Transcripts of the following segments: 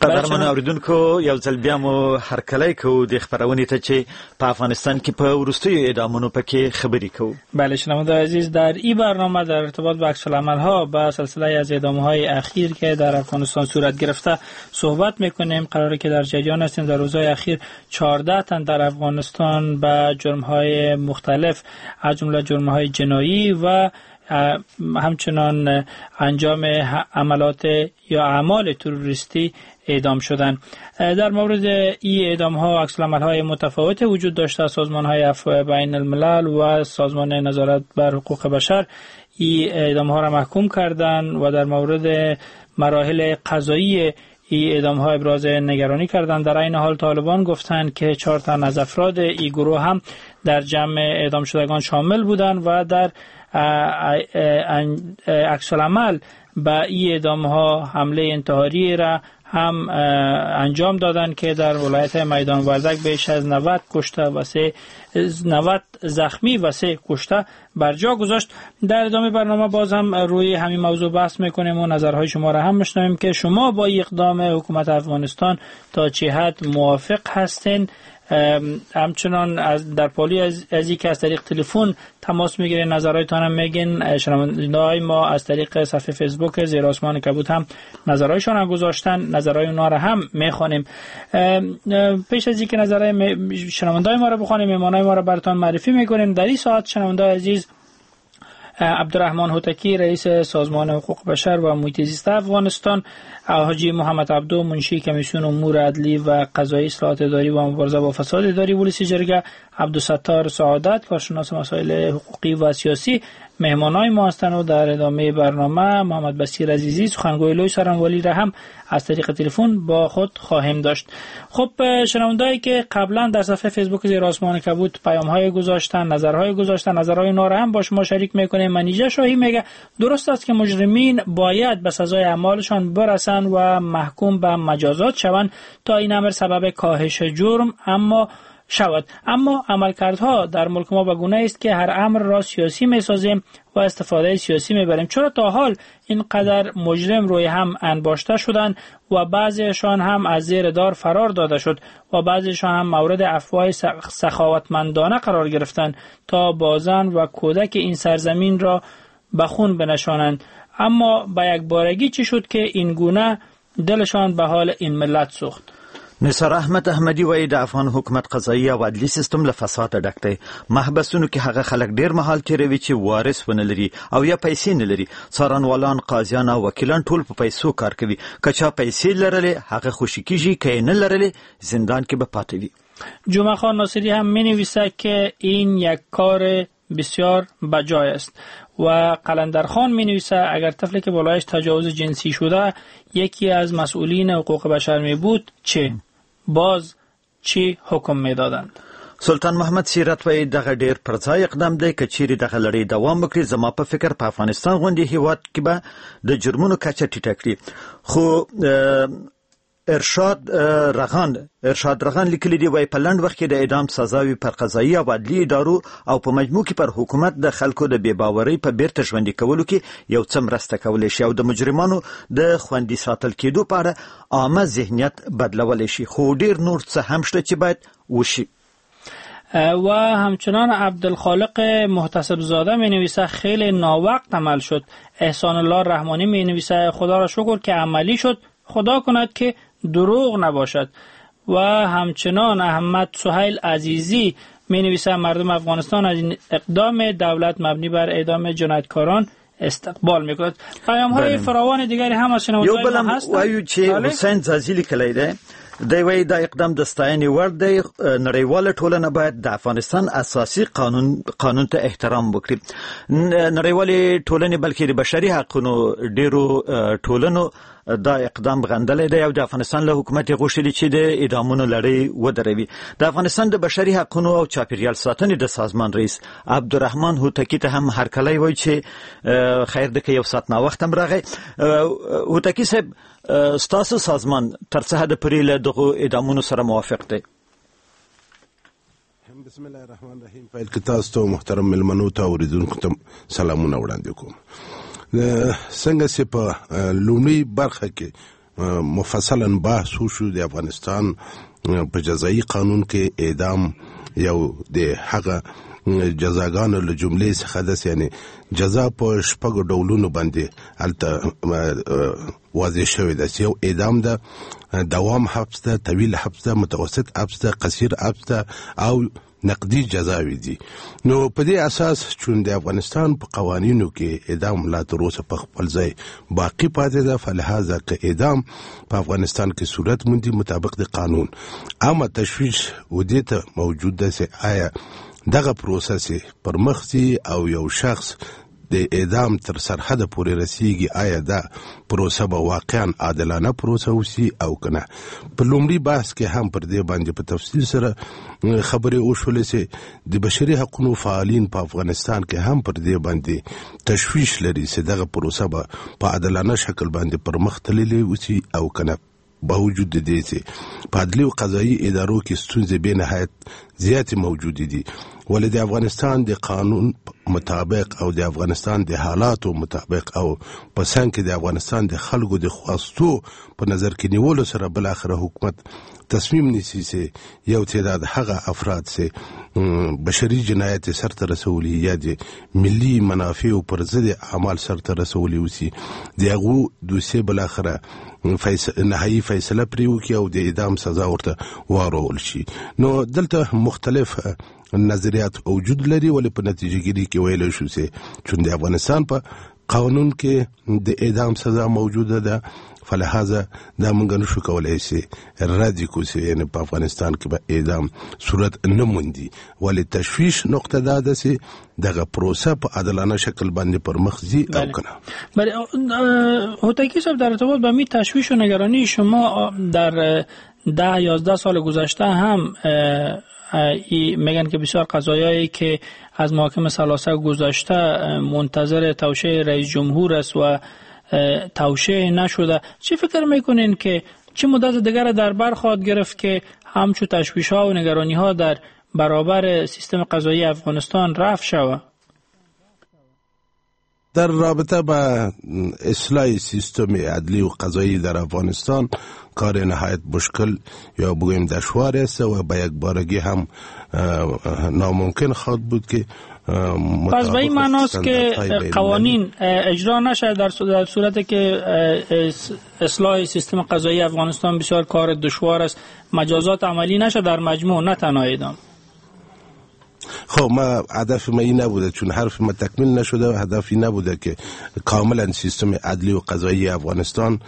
قدرمن اوریدونکو یو ځل بیا مو هرکلی کوو د خبرونې ته چې په افغانستان کې په وروستیو اعدامونو پکې خبرې کوو. بله شنونده عزیز، در این برنامه در ارتباط با عکس‌العمل‌ها با سلسله از اعدام‌های اخیر که در افغانستان صورت گرفته صحبت می‌کنیم. قراره که در جریان هستیم. در روزهای اخیر 14 تن در افغانستان به جرم‌های مختلف از جمله جرم‌های جنایی و همچنان انجام عملات یا اعمال تروریستی اعدام شدند. در مورد این اعدام‌ها عکس‌العمل‌های متفاوت وجود داشته. سازمان‌های عفو بین الملل و سازمان نظارت بر حقوق بشر این اعدام‌ها را محکوم کردند و در مورد مراحل قضایی این اعدام‌ها ابراز نگرانی کردند. در این حال طالبان گفتند که 4 تن از افراد این گروه هم در جمع اعدام شدگان شامل بودند و در عکس‌العمل به این اعدام‌ها حمله انتحاری را هم انجام دادند که در ولایت میدان وردک بیش از 90 کشته و 90 زخمی و 3 کشته بر جا گذاشت. در ادامه برنامه باز هم روی همین موضوع بحث میکنیم و نظرهای شما را هم میشنویم که شما با اقدام حکومت افغانستان تا چه حد موافق هستین. همچنان در پالی از اینکه از طریق تلفن تماس میگیرین نظرهایتان هم میگین. شنونده‌های ما از طریق صفحه فیسبوک زیر آسمان کبود هم نظرهایشان هم گذاشتن، نظرهای اونا را هم میخوانیم. پیش از اینکه نظرهای شنونده‌های ما را بخوانیم، مهمانای ما را براتون معرفی میکنیم. در این ساعت شنونده‌های عزیز عبدالرحمن هوتکی رئیس سازمان حقوق بشر و محیط زیست افغانستان، حاجی محمد عبدو منشی کمیسیون امور عدلی و قضایی اصلاحات اداری و مبارزه با فساد اداری ولسی جرگه، عبدالستار سعادت کارشناس مسائل حقوقی و سیاسی مهمانای ما هستند و در ادامه برنامه محمد بصیر عزیزی سخنگوی لوی سارنوالی را هم از طریق تلفن با خود خواهیم داشت. خب شنوندهایی که قبلا در صفحه فیسبوک زیر آسمان کبود پیام‌های گذاشتن، نظرهای گذاشتن، نظرهای اونا را هم با شما شریک میکنیم. منیژه شاهی میگه درست است که مجرمین باید به سزای اعمالشان برسند و محکوم به مجازات شوند تا این امر سبب کاهش جرم اما عملکردها در ملک ما بگونه است که هر امر را سیاسی میسازیم و استفاده سیاسی میبریم. چرا تا حال اینقدر مجرم روی هم انباشته شدند و بعضیشان هم از زیر دار فرار داده شد و بعضیشان هم مورد افواه سخاوتمندانه قرار گرفتند تا بازن و کودک این سرزمین را به خون بنشانند. اما به یک بارگی چی شد که این گونه دلشان به حال این ملت سوخت؟ نثار احمد احمدی وایي د افغان حکومت قضایي او عدلي سیستم له فساده ډک دی. محبسونو کې هغه خلک ډیر مهال تیروي چې وارث ونه لري او یا پیسې نه لري. څارنوالان، قاضیان او وکیلان ټول په پیسو کار کوي. که چا پیسې لرلې هغه خوشی کیږي، که نه لرلې زندان کې به پاتې وي. جمعه خان ناصری هم می‌نویسد که این یک کار بسیار بجای است و قلندر خان می‌نویسد اگر طفلی که بالایش تجاوز جنسی شده یکی از مسئولین حقوق بشر می بود باز چی حکم میدادند؟ سلطان محمد سیرت وایي دغه ډیر پر ځای اقدام دی. که چیرې دغه لړۍ دوام وکړي زما په فکر په افغانستان غوندې هیواد کې به د جرمونو کچه ټیټه کړي. خو ارشاد رغان لیکلی دی وایي په لنډ وخت کې د اعدام سزاوي پر قضایي او عدلي ادارو او په مجموع کې پر حکومت د خلکو د بې باورۍ په بیرته ژوندي کولو کې یو څه مرسته کولی شي او د مجرمانو د خوندي ساتل کېدو په اړه عامه ذهنیت بدلولی شي. خو ډیر نور څه هم شته چې باید وشي. و همچنان عبدالخالق محتسب زاده می نویسه خیلی ناوقت عمل شد. احسان الله رحمانی می نویسه خدا را شکر که عملی شد، خدا کند که دروغ نباشد. و همچنان احمد سهیل عزیزی می نویسه مردم افغانستان از این اقدام دولت مبنی بر اعدام جنایتکاران استقبال میکند. پیام های فراوان دیگری هم از شنوندگان ما هستند. وایو چې حسین زازی لیکلی دی دی وایي دا اقدام د ستاینې وړ دی. نړیواله ټولنه باید د افغانستان اساسي قانون ته احترام وکړي. نړیوالې ټولنې بلکې د بشري حقونو ډیرو ټولنو دا اقدام غندلی دی او د افغانستان له حکومت غوښتي چې د اعدامونو لړۍ ودروي. د افغانستان د بشري حقونو او چاپیریال ساتنې د سازمان رئیس عبدالرحمن هوتکی ته هم هرکلی وایي چې خیر ده که یو ساعت ناوخت هم راغی. هوتکی صاحب ستاسو سازمان تر څه حده پورې له دغو اعدامونو سره موافق دی؟ بسم الله الرحمن الرحیم. پیل کې تاسو ته محترم ملمنو ته اوریدونکو ته سلامونه وړاندې کوم. څنګه چې په لومړی برخه کې مفصلا بحث وشو د افغانستان په جزایي قانون کې اعدام یو د هغه جزاګانو له جملې څخه د یعنی جزا په شپږ ډولونو باندې الته واضح شوی ده چې یو اعدام ده، دوام حبس ده، طویل حبس ده، متوسط حبس ده، قصیر حبس ده او نقدي جزاوي دي. نو په دې اساس چې د افغانستان په قوانینو کې اعدام لا تر اوسه په خپل ځای باقی پاتې ده، فلهذا که اعدام په افغانستان کې صورت موندي مطابق د قانون اما تشویش ودې ته موجود ده چې آیا دغه پروسس پر مخ او یو شخص د اعدام تر سرحد پورې رسیږي، آیا دا پروسه به واقعا عادلانه پروسه وسی او کنه. په لومړي بحث کې هم پر دې باندې په تفصیل سره خبرې وشولې چې د بشري حقوقو فعالین په افغانستان کې هم پر دې باندې تشویش لري چې دغه پروسه به په عادلانه شکل باندې پر مخ تللی وسی او کنه. باوجود د دې چې په عدلي او قضایي ادارو کې ستونزې به نهایت زیاتې موجود دي، ولې د افغانستان د قانون مطابق او د افغانستان د حالاتو مطابق او په څنګ کې د افغانستان د خلکو د خواستو په نظر کې نیولو سره بل اخر حکومت تصمیم نیسي چې یو تعداد هغه افراد چې بشري جنایت سرته رسولي یا د ملي منافع پر ضد اعمال سرته رسولي وسی دغه دوسیه بل اخر نهایی فیصله پریو کې او د اعدام سزا ورته وارول شي. نو دلته مختلف نظریات وجود لري، ولې په نتیجه کې کې ویل شو چې د افغانستان په قانون کې د اعدام سزا موجوده ده، فلهذا دا موږ نشو کولای شي رد کوو یعنی په افغانستان کې به اعدام صورت نه موندي، ولې تشویش نقطه ده چې دغه پروسه په عادلانه شکل باندې پر مخ ځي او کنه. بله هوتکی صاحب، در ارتباط با می تشویش و نگرانی شما در 10-11 سال گذشته هم میگن که بسیار قضایایی که از محاکم ثلاثه گذشته منتظر توشیح رئیس جمهور است و توشیح نشده. چی فکر میکنین که چه مدت دیگر در بر خواهد گرفت که همچون تشویش ها و نگرانی ها در برابر سیستم قضایی افغانستان رفع شود؟ در رابطه با اصلاح سیستم عدلی و قضایی در افغانستان کار نهایت مشکل یا بگویم دشوار است و به یک بارگی هم ناممکن خواهد بود که پس به این معناست که قوانین اجرا نشه در صورتی که اصلاح سیستم قضایی افغانستان بسیار کار دشوار است، مجازات عملی نشه در مجموع، نه تنها اعدام. خب ما هدف ما این نبوده، چون حرف ما تکمیل نشده و هدفی نبوده که کاملا سیستم عدلی و قضایی افغانستان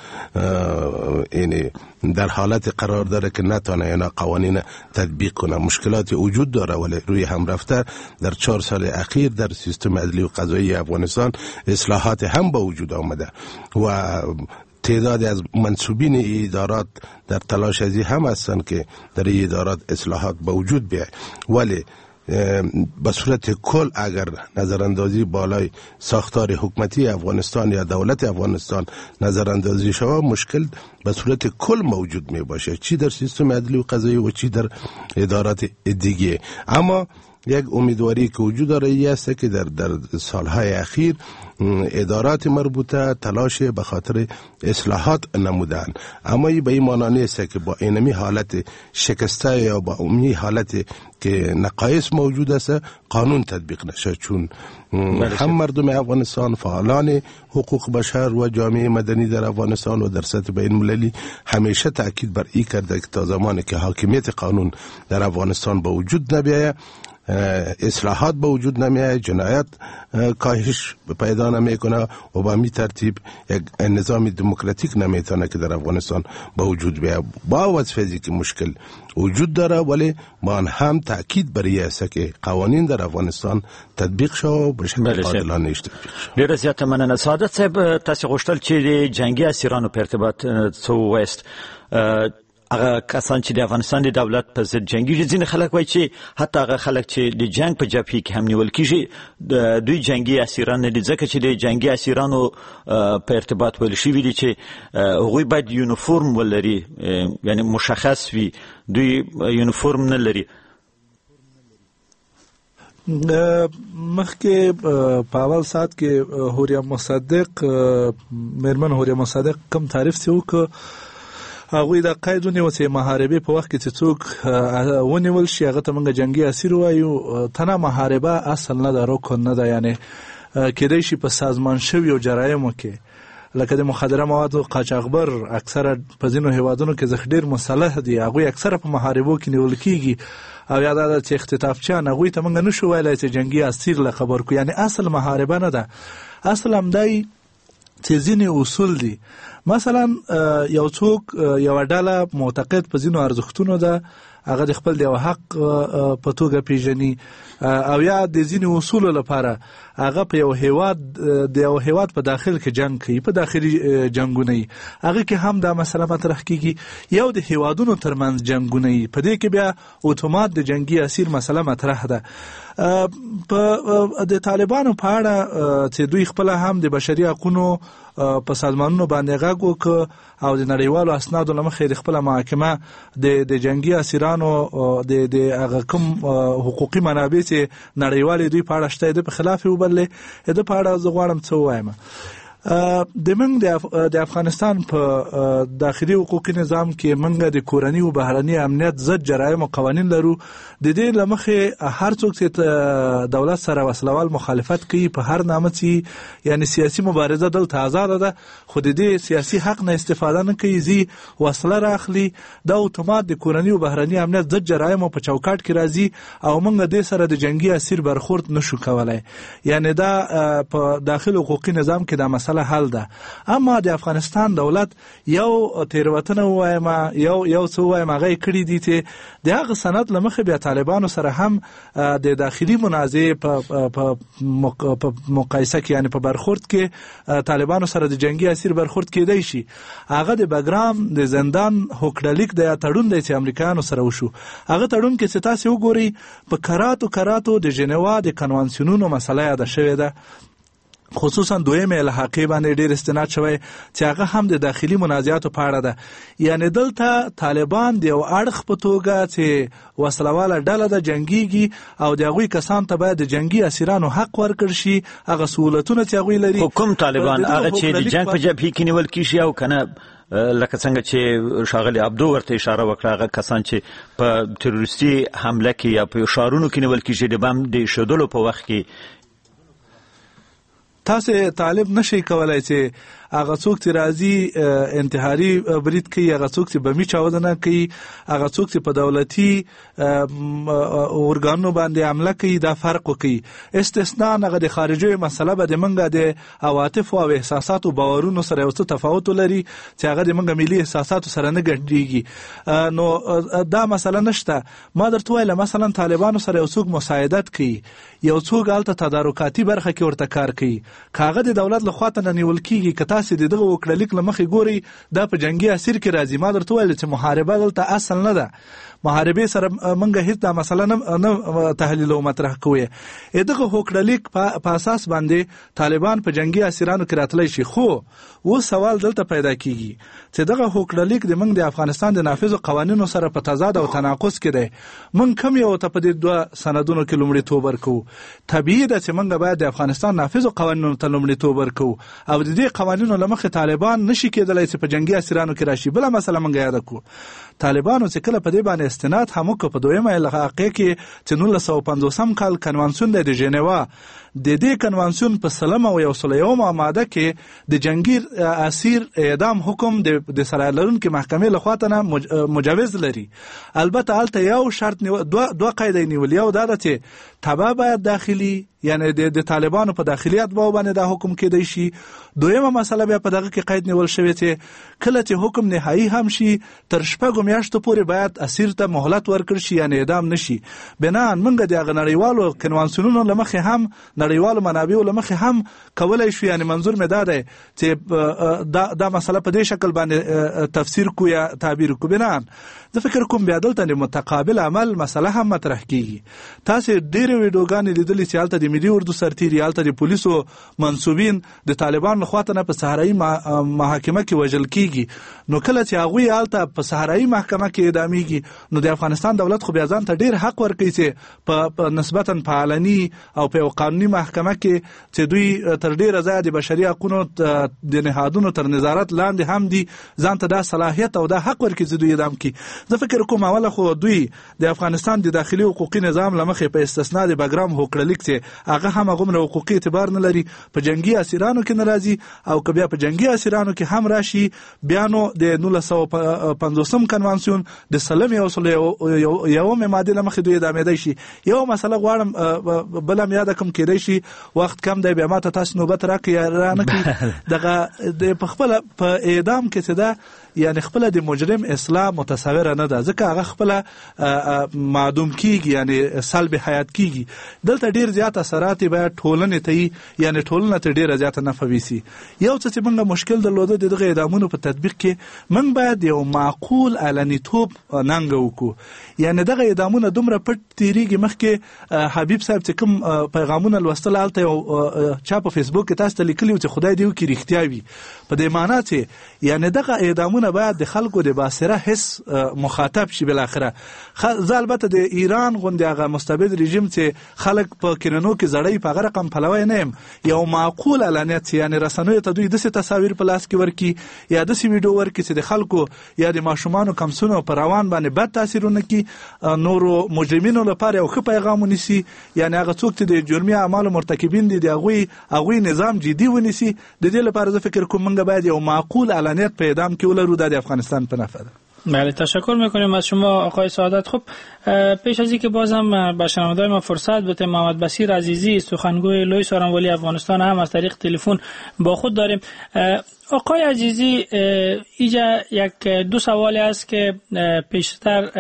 یعنی در حالت قرار داره که نتونه اینا قوانین تطبیق کنه. مشکلات وجود داره، ولی روی هم رفته در 4 سال اخیر در سیستم عدلی و قضایی افغانستان اصلاحات هم به وجود آمده و تعدادی از منصوبین ادارات در تلاش ازی هم هستند که در این ادارات اصلاحات به وجود بیاید، ولی به صورت کل اگر نظراندازی بالای ساختار حکومتی افغانستان یا دولت افغانستان نظراندازی شود، مشکل به صورت کل موجود می باشه، چی در سیستم عدلی و قضایی و چی در ادارات دیگه. اما یک امیدواری که وجود داره است که در سالهای اخیر ادارات مربوطه تلاش به خاطر اصلاحات نمودن، اما به این معنی نیست که با اینمی حالت شکسته یا با امی حالت که نقایص موجود است قانون تطبیق نشه، چون هم مردم افغانستان، فعالان حقوق بشر و جامعه مدنی در افغانستان و در سطح بین المللی همیشه تاکید بر این کرده که تا زمانی که حاکمیت قانون در افغانستان به وجود نبیاید، اصلاحات به وجود نمیاد، جنایت کاهش پیدا نمیکنه و به می ترتیب یک نظام دموکراتیک نمیتونه که در افغانستان به وجود بیاد. با وصفی که مشکل وجود داره، ولی ما هم تاکید بر این است که قوانین در افغانستان تطبیق شود به شکل عادلانه تطبیق شود. ډیر زیات مننه. سعادت صاحب، تاسو غوښتل چې د جنگي اسیرانو په ارتباط څه وایست؟ هغه کسان چې د افغانستان د دولت په ضد جنگي، ځینې خلک وایي چې حتی هغه خلک چې د جنگ په جبهه کې هم نیول کیږي دوی جنگي اسیران نه دي، ځکه چې د جنگي اسیرانو په ارتباط ویل شوي دي چې هغوی باید یونیفورم ولري، یعنی مشخص وي، دوی یونیفورم نه لري. مخکې په اول ساعت کې حوريه مصدق مېرمن حوريه مصدق کوم تعریف څه وکړ هغوی د قیدونه او چې محاربې په وخت کې چې څوک ونیول شي هغه ته موږ جنگي اسیر وایو. تنه محاربه اصل نه ده، رکن نه ده، یعنی کېدای شي په سازمان شویو جرایمو کې لکه د مخدره موادو قاچاقبر اکثره په ځینو هیوادونو کې ځکه ډېر مسلح دي، هغوی اکثره په محاربو کې نیول کېږي او یا دا چې اختطافچیان هغوی ته موږ نشو ویلی چې جنګي اسیر لقب ورکړو. یعنی اصل محاربه نه ده، اصل همدای چې ځینې اصول دي. مثلا یو څوک یو ډله معتقد په ځینو ارزښتونو ده، هغه د خپل د حق په توګه پیژني او یا د ځینې اصولو لپاره هغه په یو هیواد په داخل کې جنگ کوي، په داخلي جنگونه یي، هغه کې هم دا مسله مطرح کیږي. یو د هیوادونو ترمنځ جنگونه یي، په دې کې بیا اتومات د جنگي اسیر مسله مطرح ده. په د طالبانو په اړه چې دوی خپل هم د بشري حقوقو په سازمانونو باندې غږ وکړ او د نړیوالو اسنادو له مخې د خپل محاکمه د جنگي اسیرانو د هغه کوم حقوقي منابع چې نړیوالې دوی په اړه شته د په خلاف وبلې د په اړه زه غواړم څه ووایم. د موږ د افغانستان په داخلي حقوقي نظام کې موږ د کورني او بهرني امنیت ضد جرایم او قوانین لرو. د دې له مخې هر څوک چې دولت سره وسلوال مخالفت کوي په هر نامه چې یعنی سیاسي مبارزه دلته آزاده ده، خو د دې سیاسي حق نه استفاده نه کوي، زی وسله راخلي، دا اتومات د کورني او بهرني امنیت ضد جرایم په چوکاټ کې راځي او موږ د سره د جنگي اسیر برخورد نشو کولای. یعنی دا په داخلي حقوقي نظام کې دا مسله حل ده. اما د افغانستان دولت یو تیروتنه وایم یو څه وایم هغه کړی دي چې د هغه سند لمخه بیا طالبانو سره هم د داخلي منازعه په مقایسه کې یعنی په برخورد کې طالبانو سره د جنگي اسیر برخورد کېدای شي. هغه د بګرام د زندان هوکړلیک د تړون د امریکایانو سره وشو. هغه تړون کې چې تاسو وګورئ په کراتو د ژنیوا د کنوانسیونونو مسله یاد شوې ده، خصوصا دویمه الحاقی باندې ډیر استناد شوی چې هغه هم د داخلي منازعاتو په اړه ده. یعنی دلته طالبان د یو اړخ په توګه چې وسلواله ډله د جنگيږي او د هغوی کسان ته باید د جنگي اسیرانو حق ورکړ شي، هغه سہولتونه چې هغوی لري. حکم طالبان هغه چې د جنگ په جبهه کې نیول کیږي او کنه لکه څنګه چې شاغلی عبدو ورته اشاره وکړه، هغه کسان چې په تروریستي حمله کې یا په شارونو کې نیول کیږي د بم د شودلو په وخت کې تاسو طالب نشي کولای چې هغه څوک چې راځي انتحاري برید کوي، هغه څوک چې بمي چاودنه کوي، هغه څوک چې په دولتي اورګانونو باندې حمله کوي، دا فرق کوي. استثناء هغه د خارجي مسله به د منګه د عواطف او احساساتو باورونو سره یو څه تفاوت لري چې هغه د منګه ملي احساساتو سره نه ګډيږي. نو دا مسله نشته. ما درته ویل مثلا طالبانو سره یو څوک مساعدت کوي، یو څوک الته تدارکاتي برخه کې ورته کار کوي، کاغه د دولت لخوا ته نیول کیږي، که تاسو د دغه وکړلیک لمخې ګوري دا په جنگي اسیر کې راځي. ما درته ویل چې محاربه دلته اصل نه ده، محاربه سره منګه هیڅ دا مسله نه تحلیل او مطرح کوي. دغه وکړلیک په اساس باندې طالبان په جنگي اسیرانو کې راتللی شي. خو و سوال دلته پیدا کیږي چې دغه وکړلیک د منګ د افغانستان د نافذ قوانینو سره په تضاد او تناقض کې دی. من کوم یو ته په دې دوه سندونو کې لومړیتوب ورکو. طبیعي ده چې منګ باید د افغانستان نافذ قوانینو ته لومړیتوب ورکو او د دې قوانینو لمخې طالبان نشي کېدلی چې په جنگي اسیرانو کې راشي. بل مسله منګ یاد کو طالبانو چې کله په دې باندې استناد هم وکړ په دویمه الحاقی کې چې 1950 کال کنوانسیون د ژنیوا د دې کنوانسیون په 101 ماده کې د جنگي اسیر اعدام حکم د سرای لرونکو محکمې لخوا ته مجوز لري. البته الته یو شرط دوه قاعده نیول، یو دا چې تبع باید داخلي یعنی د طالبانو په داخلیت باندې دا حکم کېدای شي. دویمه مسله بیا په دغه کې قید نیول شوی چې کله چې حکم نهایی هم شي تر 6 میاشتو پورې باید اسیر ته مهلت ورکړ شي یعنی اعدام نشي. بنان موږ د نړیوالو کنوانسیونونو لمخې هم نړیوالو منابعو لمخې هم کولای شو. یعنی منظور مې دا دی چې دا مسله په دې شکل باندې تفسیر کو یا تعبیر کو. بنان زه فکر کوم بیا دلته متقابل عمل مسله هم مطرح کیږي. تاسو ډېر ویډیوګانې لیدلې چې هلته د د ملي اردو سرتیري هلته د پولیسو منصوبین د طالبان لخوا ته په صحرایي محاکمه کې وژل کیږي نو کله چې هغوی هلته په صحرایي محکمه کې اعدامیږي نو د افغانستان دولت خو بیا ځان ته ډېر حق ورکوي چې په نسبتا په علني او په یو قانوني محکمه کې چې دوی تر ډېره ځایه د بشري حقونو د نهادونو تر نظارت لاندې هم دي ځان ته دا صلاحیت او دا حق ورکوي چې دوی اعدام کړي. زه فکر کوم اوله خو دوی د افغانستان د داخلي حقوقي نظام له مخې په استثنا د بګرام هوکړلیک چې هغه هم هغومره حقوقي اعتبار نه لري په جنګي اسیرانو کې نه راځي او که بیا په جنګي اسیرانو کې هم راشي بیا نو د 1950 کنوانسیون د سلم یومې مادې له مخې دوی اعدامېدی شي. یو مسله غواړم بله م یاده کوم کېدی شي وخت کم دی بیا ماته تاسو نوبت راکړئ یا رانه کړي دغه د پخپله په اعدام کې چې ده یعنی خپله د مجرم اصلاح متصوره نه ده ځکه هغه خپله معدوم کیږي یعنی سلب حیات کیږي. دلته ډیر زیات اثرات باید ټولنې ته یعنی ټولنه ته ډیره زیاته نفع ویسي. یو څه چې موږ مشکل درلوده دغه اعدامونو په تطبیق کې موږ باید یو معقول علنیتوب ننګ وکړو یعنی دغه اعدامونه دومره پټ تیریږي. مخکې حبیب صاحب چې کوم پیغامونه لوستل هلته یو چا په فیسبوک کې تاسو ته لیکلي چې خدای دې وکړي رښتیا وي په دې معنا چې یعنی دغه اعدامونه باید د خلکو د باصره حس مخاطب شي. بالاخره زه البته د ایران غوندې هغه مستبد رژیم چې خلک په کینونو کې زړی په هغه رقم پلوی نه یم یو معقول علانیت یعنی رسنیو ته دوی داسې تصاویر په لاس کې ورکړي یا داسې ویډیو ورکړي چې د خلکو یا د ماشومانو کمسونو په روان باندې بد تاثیرونه کړي نورو مجرمینو لپاره یو ښه پیغام ونیسي یعنی هغه څوک چې د جرمي اعمالو مرتکبین دي د هغوی نظام جدي ونیسي. د دې لپاره زه فکر کوم موږ باید یو معقول علانیت په اعدام کې ولرو د افغانستان په نفع ده. بله تشکر میکنیم از شما آقای سعادت. خب پیش از اینکه بازم به شنوندگان ما فرصت بده محمد بصیر عزیزی سخنگوی لوی سارنوالی افغانستان هم از طریق تلفن با خود داریم. آقای عزیزی اینجا یک دو سوالی است که پیشتر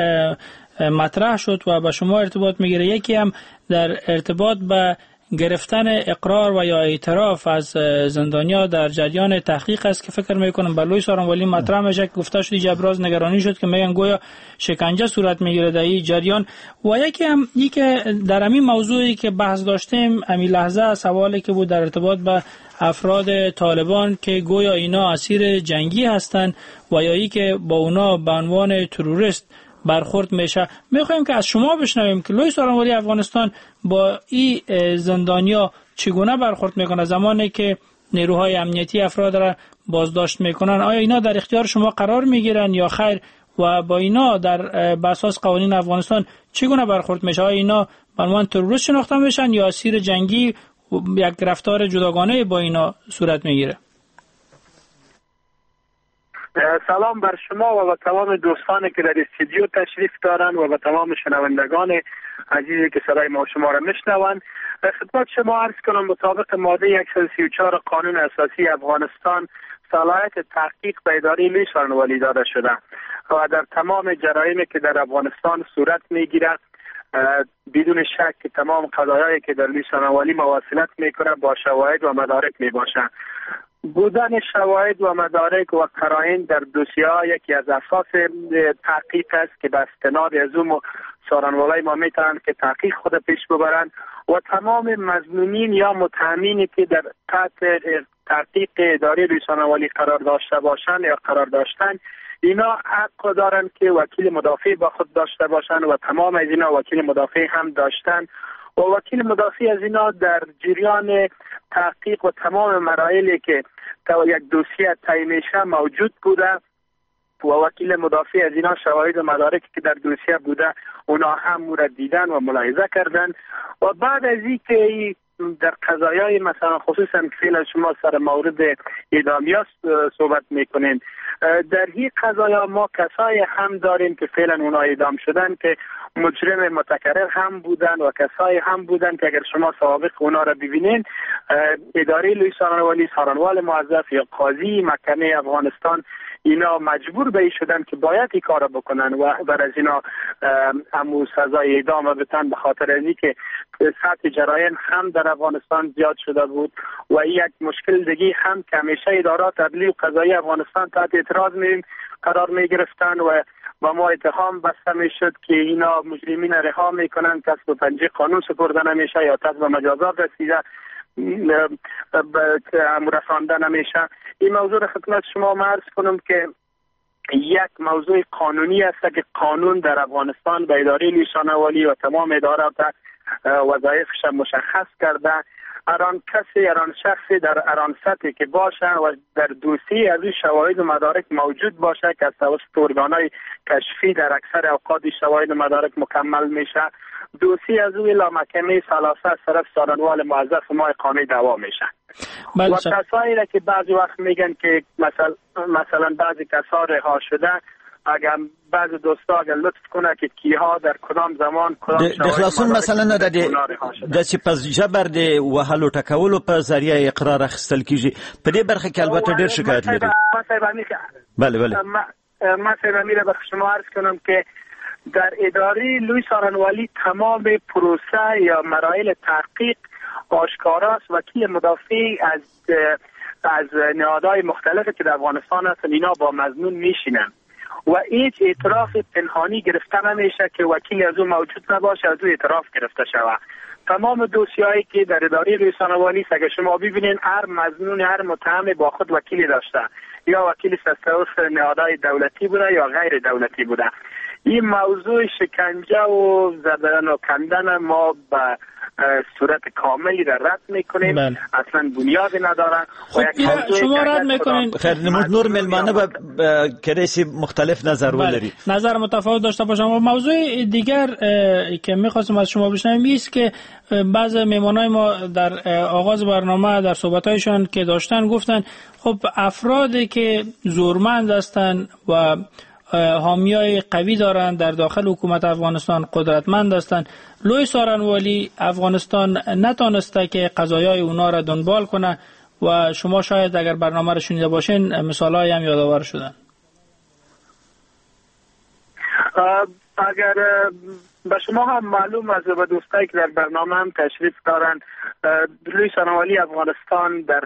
مطرح شد و به شما ارتباط میگیره. یکی هم در ارتباط به گرفتن اقرار و یا اعتراف از زندانیا در جریان تحقیق است که فکر میکنم به لوی سارنوالی مطرح میشه که گفته شد ابراز نگرانی شد که میگن گویا شکنجه صورت میگیره در این جریان. و یکی هم این که در همین موضوعی که بحث داشتیم همین لحظه سوالی که بود در ارتباط به افراد طالبان که گویا اینا اسیر جنگی هستند و یا ای که با اونا به عنوان تروریست برخورد میشه. میخوایم که از شما بشنویم که لوی سارنوالی افغانستان با این زندانیا چگونه برخورد میکنه زمانی که نیروهای امنیتی افراد را بازداشت میکنن. آیا اینا در اختیار شما قرار میگیرن یا خیر و با اینا در بر اساس قوانین افغانستان چگونه برخورد میشه؟ آیا اینا به عنوان تروریست شناخته میشن یا اسیر جنگی یک رفتار جداگانه با اینا صورت میگیره؟ سلام بر شما و تمام دوستانی که در استودیو تشریف دارند و به تمام شنوندگان عزیزی که صدای ما شما را میشنوند. خدمت شما عرض کنم مطابق ماده 134 قانون اساسی افغانستان صلاحیت تحقیق به اداره لوی سارنوالی داده شده و در تمام جرایمی که در افغانستان صورت میگیرد بدون شک که تمام قضایایی که در لوی سارنوالی مواصلت میکنه با شواهد و مدارک میباشند. بودن شواهد و مدارک و قرائن در دوسیه‌ها یکی از اساس تحقیق است که به استناد از اون سارنوالی ما میتونند که تحقیق خود پیش ببرند و تمام مظنونین یا متهمینی که در تحت تحقیق اداره لوی سارنوالی قرار داشته باشند یا قرار داشتند اینا حق دارند که وکیل مدافع با خود داشته باشند و تمام از اینا وکیل مدافع هم داشتند و وکیل مدافع از اینا در جریان تحقیق و تمام مراحلی که یک دوسیه طی میشه موجود بوده و وکیل مدافع از اینا شواهد و مدارکی که در دوسیه بوده اونا هم مورد دیدن و ملاحظه کردن و بعد از اینکه در قضایای مثلا خصوصا که فعلا شما سر مورد اعدامیات صحبت میکنین در این قضایا ما کسای هم داریم که فعلا اونا اعدام شدن که مجرم متکرر هم بودن و کسای هم بودن که اگر شما سوابق اونا را ببینین اداره لوی سارنوالی سارنوال موظف یا قاضی محکمه افغانستان اینا مجبور به شدن که باید این کار بکنن و بر از اینا همو سزای اعدام بدن به خاطر از اینکه سطح جرایم هم در افغانستان زیاد شده بود و یک مشکل دیگه هم که همیشه ادارات عدلی و قضایی افغانستان تحت اعتراض قرار می گرفتن و با ما اتهام بسته میشد که اینا مجرمین رها میکنن، کس به پنجه قانون سپرده نمیشه یا کس به مجازات رسیده رسانده نمیشه. این موضوع را خدمت شما عرض کنم که یک موضوع قانونی است که قانون در افغانستان به اداره لیسانوالی و تمام ادارات وظایفش مشخص کرده. هران کسی، هران شخصی در هران سطحی که باشه و در دوسیه از این شواهد و مدارک موجود باشه که از توسط ارگانهای کشفی در اکثر اوقات شواهد و مدارک مکمل میشه، دوسیه از اوی محکمه ثلاثه از طرف سارنوال موظف ما قانونی دعوا میشه. و کسایی را که بعضی وقت میگن که مثلا بعضی کسا رها شده، اگر بعض دوستا اگر لطف کنه که کیها در کدام زمان کدام د خلاصون مثلا نه د چې پس جبر د وهلو ټکولو په ذریعه اقرار اخیستل کیږي. په دې برخه کې البته ډېر شکایت لري. بله ما سیبامی را به شما عرض کنم که در اداره لوی سارنوالی تمام پروسه یا مراحل تحقیق آشکاراست. وکیل مدافع از نهادهای مختلفی که در افغانستان هستن اینا با مظنون میشینن و هیچ اعتراف پنهانی گرفته نمیشه که وکیل از اون موجود نباشه از اون اعتراف گرفته شود. تمام دوسیه‌ای که در اداره لیسانوالی است اگه شما ببینین هر مظنون، هر متهم با خود وکیلی داشته، یا وکیل از طرف نهادهای دولتی بوده یا غیر دولتی بوده. این موضوع شکنجه و زدن و کندن ما به صورت کاملی در رد میکنیم. اصلا بنیادی نداره. شما رد میکنین. خیر نور ملمانه به کدیسی مختلف نظر ولری، نظر متفاوت داشته باشم. و موضوع دیگر که میخواستم از شما بشنویم است که بعض میمانای ما در آغاز برنامه در صحبتایشان که داشتن گفتن خب افرادی که زورمند هستند و حامیای قوی دارند در داخل حکومت افغانستان، قدرتمند هستند، لوی سارنوالی افغانستان نتانسته که قضایای اونا را دنبال کنه و شما شاید اگر برنامه را شنیده باشین مثالایی هم یادآور شدن. اگر به شما هم معلوم است و دوستایی که در برنامه هم تشریف دارن، لوی سارنوالی افغانستان در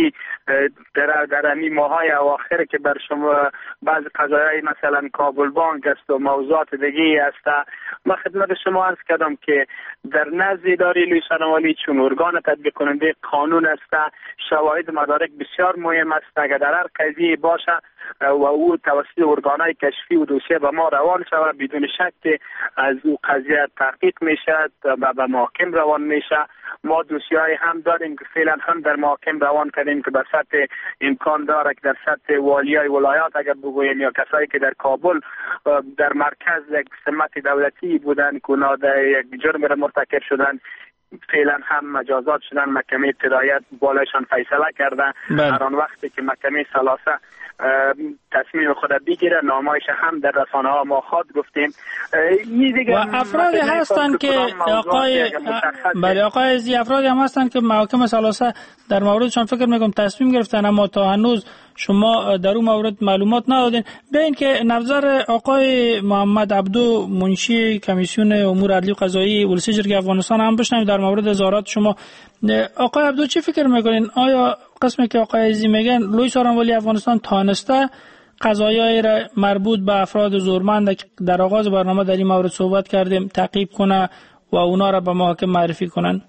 همی ماهای اواخر که بر شما بعض قضایای مثلا کابل بانک است و موضوعات دیگه است، ما خدمت شما عرض کردم که در نزد اداره لوی سارنوالی چون ارگان تطبیق کننده قانون است، شواهد مدارک بسیار مهم است. اگر در هر قضیه باشه و او توسط ارگانهای کشفی و دوسیه به ما روان شود، بدون شک از او قضیه تحقیق میشه و به محاکم روان میشه. ما دوسیه‌ای هم داریم که فعلا هم در محاکم روان کردیم که به سطح امکان داره که در سطح والیای ولایات اگر بگوییم یا کسایی که در کابل در مرکز یک سمت دولتی بودن که اونا در یک جرم را مرتکب شدن، فعلا هم مجازات شدن. محکمه ابتداییت بالایشان فیصله کرده. هر آن وقتی که محکمه ثلاثه تصمیم خود بگیره نامایش هم در رسانه ها ما خود گفتیم. و افرادی هستند که آقای زی افرادی هم هستند که محاکم ثلاثه در موردشان فکر میکنم تصمیم گرفتن اما تا هنوز شما در اون مورد معلومات ندادین. ببین که نظر آقای محمد عبدو منشی کمیسیون امور عدلی و قضایی ولسی جرگه افغانستان هم بشنویم در مورد اظهارات شما. آقای عبدو چی فکر میکنین؟ آیا قسمی که آقای عزیزی میگن لوی سارنوالی افغانستان تانسته قضایایی را مربوط به افراد زورمند که در آغاز برنامه در این مورد صحبت کردیم تعقیب کنه و اونا را به محاکم معرفی کنن؟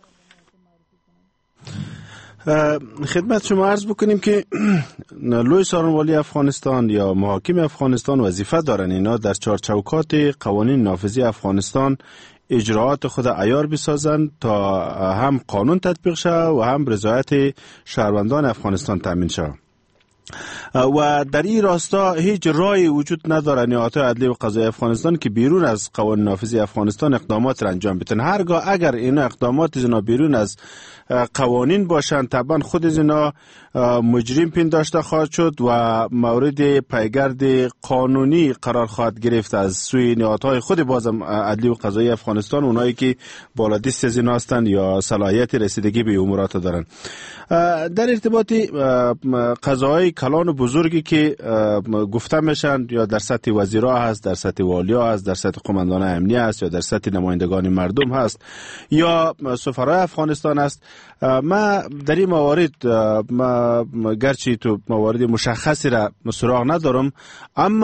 خدمت شما عرض بکنیم که لوی سارنوالی افغانستان یا محاکم افغانستان وظیفه دارن اینا در چارچوکات قوانین نافذی افغانستان اجراعات خود عیار بسازند تا هم قانون تطبیق شود و هم رضایت شهروندان افغانستان تامین شود. و در این راستا هیچ راهی وجود نداره نهادهای عدلی و قضایی افغانستان که بیرون از قوانین نافذی افغانستان اقدامات را انجام بدن. هرگاه اگر این اقدامات اینا بیرون از قوانین باشند طبعا خود اینا مجرم پنداشته خواهد شد و مورد پیگرد قانونی قرار خواهد گرفت از سوی نهادهای خود بازم عدلی و قضایی افغانستان، اونایی که بالادست از اینا هستند یا صلاحیت رسیدگی به امورات دارند. در ارتباط قضاهای کلان و بزرگی که گفته میشن یا در سطح وزیرا هست، در سطح والیا هست، در سطح قماندان امنیه هست یا در سطح نمایندگان مردم هست یا سفرای افغانستان است، ما در این موارد گرچه تو موارد مشخصی را سراغ ندارم، اما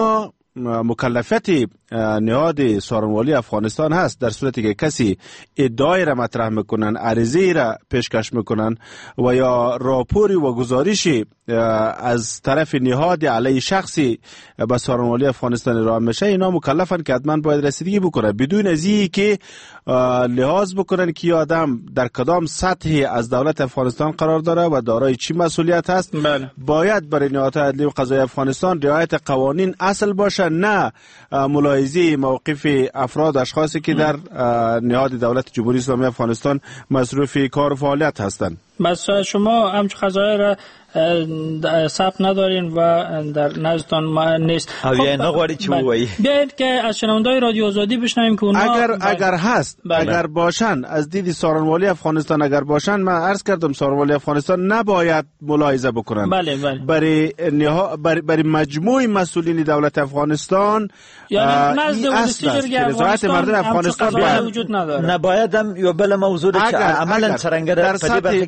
مکلفیت نهاد سارنوالی افغانستان هست. در صورتی که کسی ادعای را مطرح میکنن، عریضه را پیشکش میکنن و یا راپوری و گزارشی از طرف نهاد علیه شخصی به سارنوالی افغانستان ارائه میشه، اینا مکلفن که حتما باید رسیدگی بکنه بدون از اینکه لحاظ بکنن که آدم در کدام سطحی از دولت افغانستان قرار داره و دارای چی مسئولیت هست. باید برای نهادهای عدلی و قضایی افغانستان رعایت قوانین اصل باشه، نه ملاحظه موقف افراد اشخاصی که در نهاد دولت جمهوری اسلامی افغانستان مصروف کار و فعالیت هستند. بس شما همچون قضایی را ثبت ندارین و در نزدتان نیست. خب نغواری چی بویی؟ بیایید که از شنوندای رادیو آزادی بشنویم که اونا اگر هست، اگر باشن از دید سارنوالی افغانستان اگر باشن، من عرض کردم سارنوالی افغانستان نباید ملاحظه بکنن. برای مجموع مسئولین دولت افغانستان، یعنی نزد ولسیجرگی افغانستان افغانستان وجود نداره. نباید هم یا بل موضوع که عملا سرنگه در سطح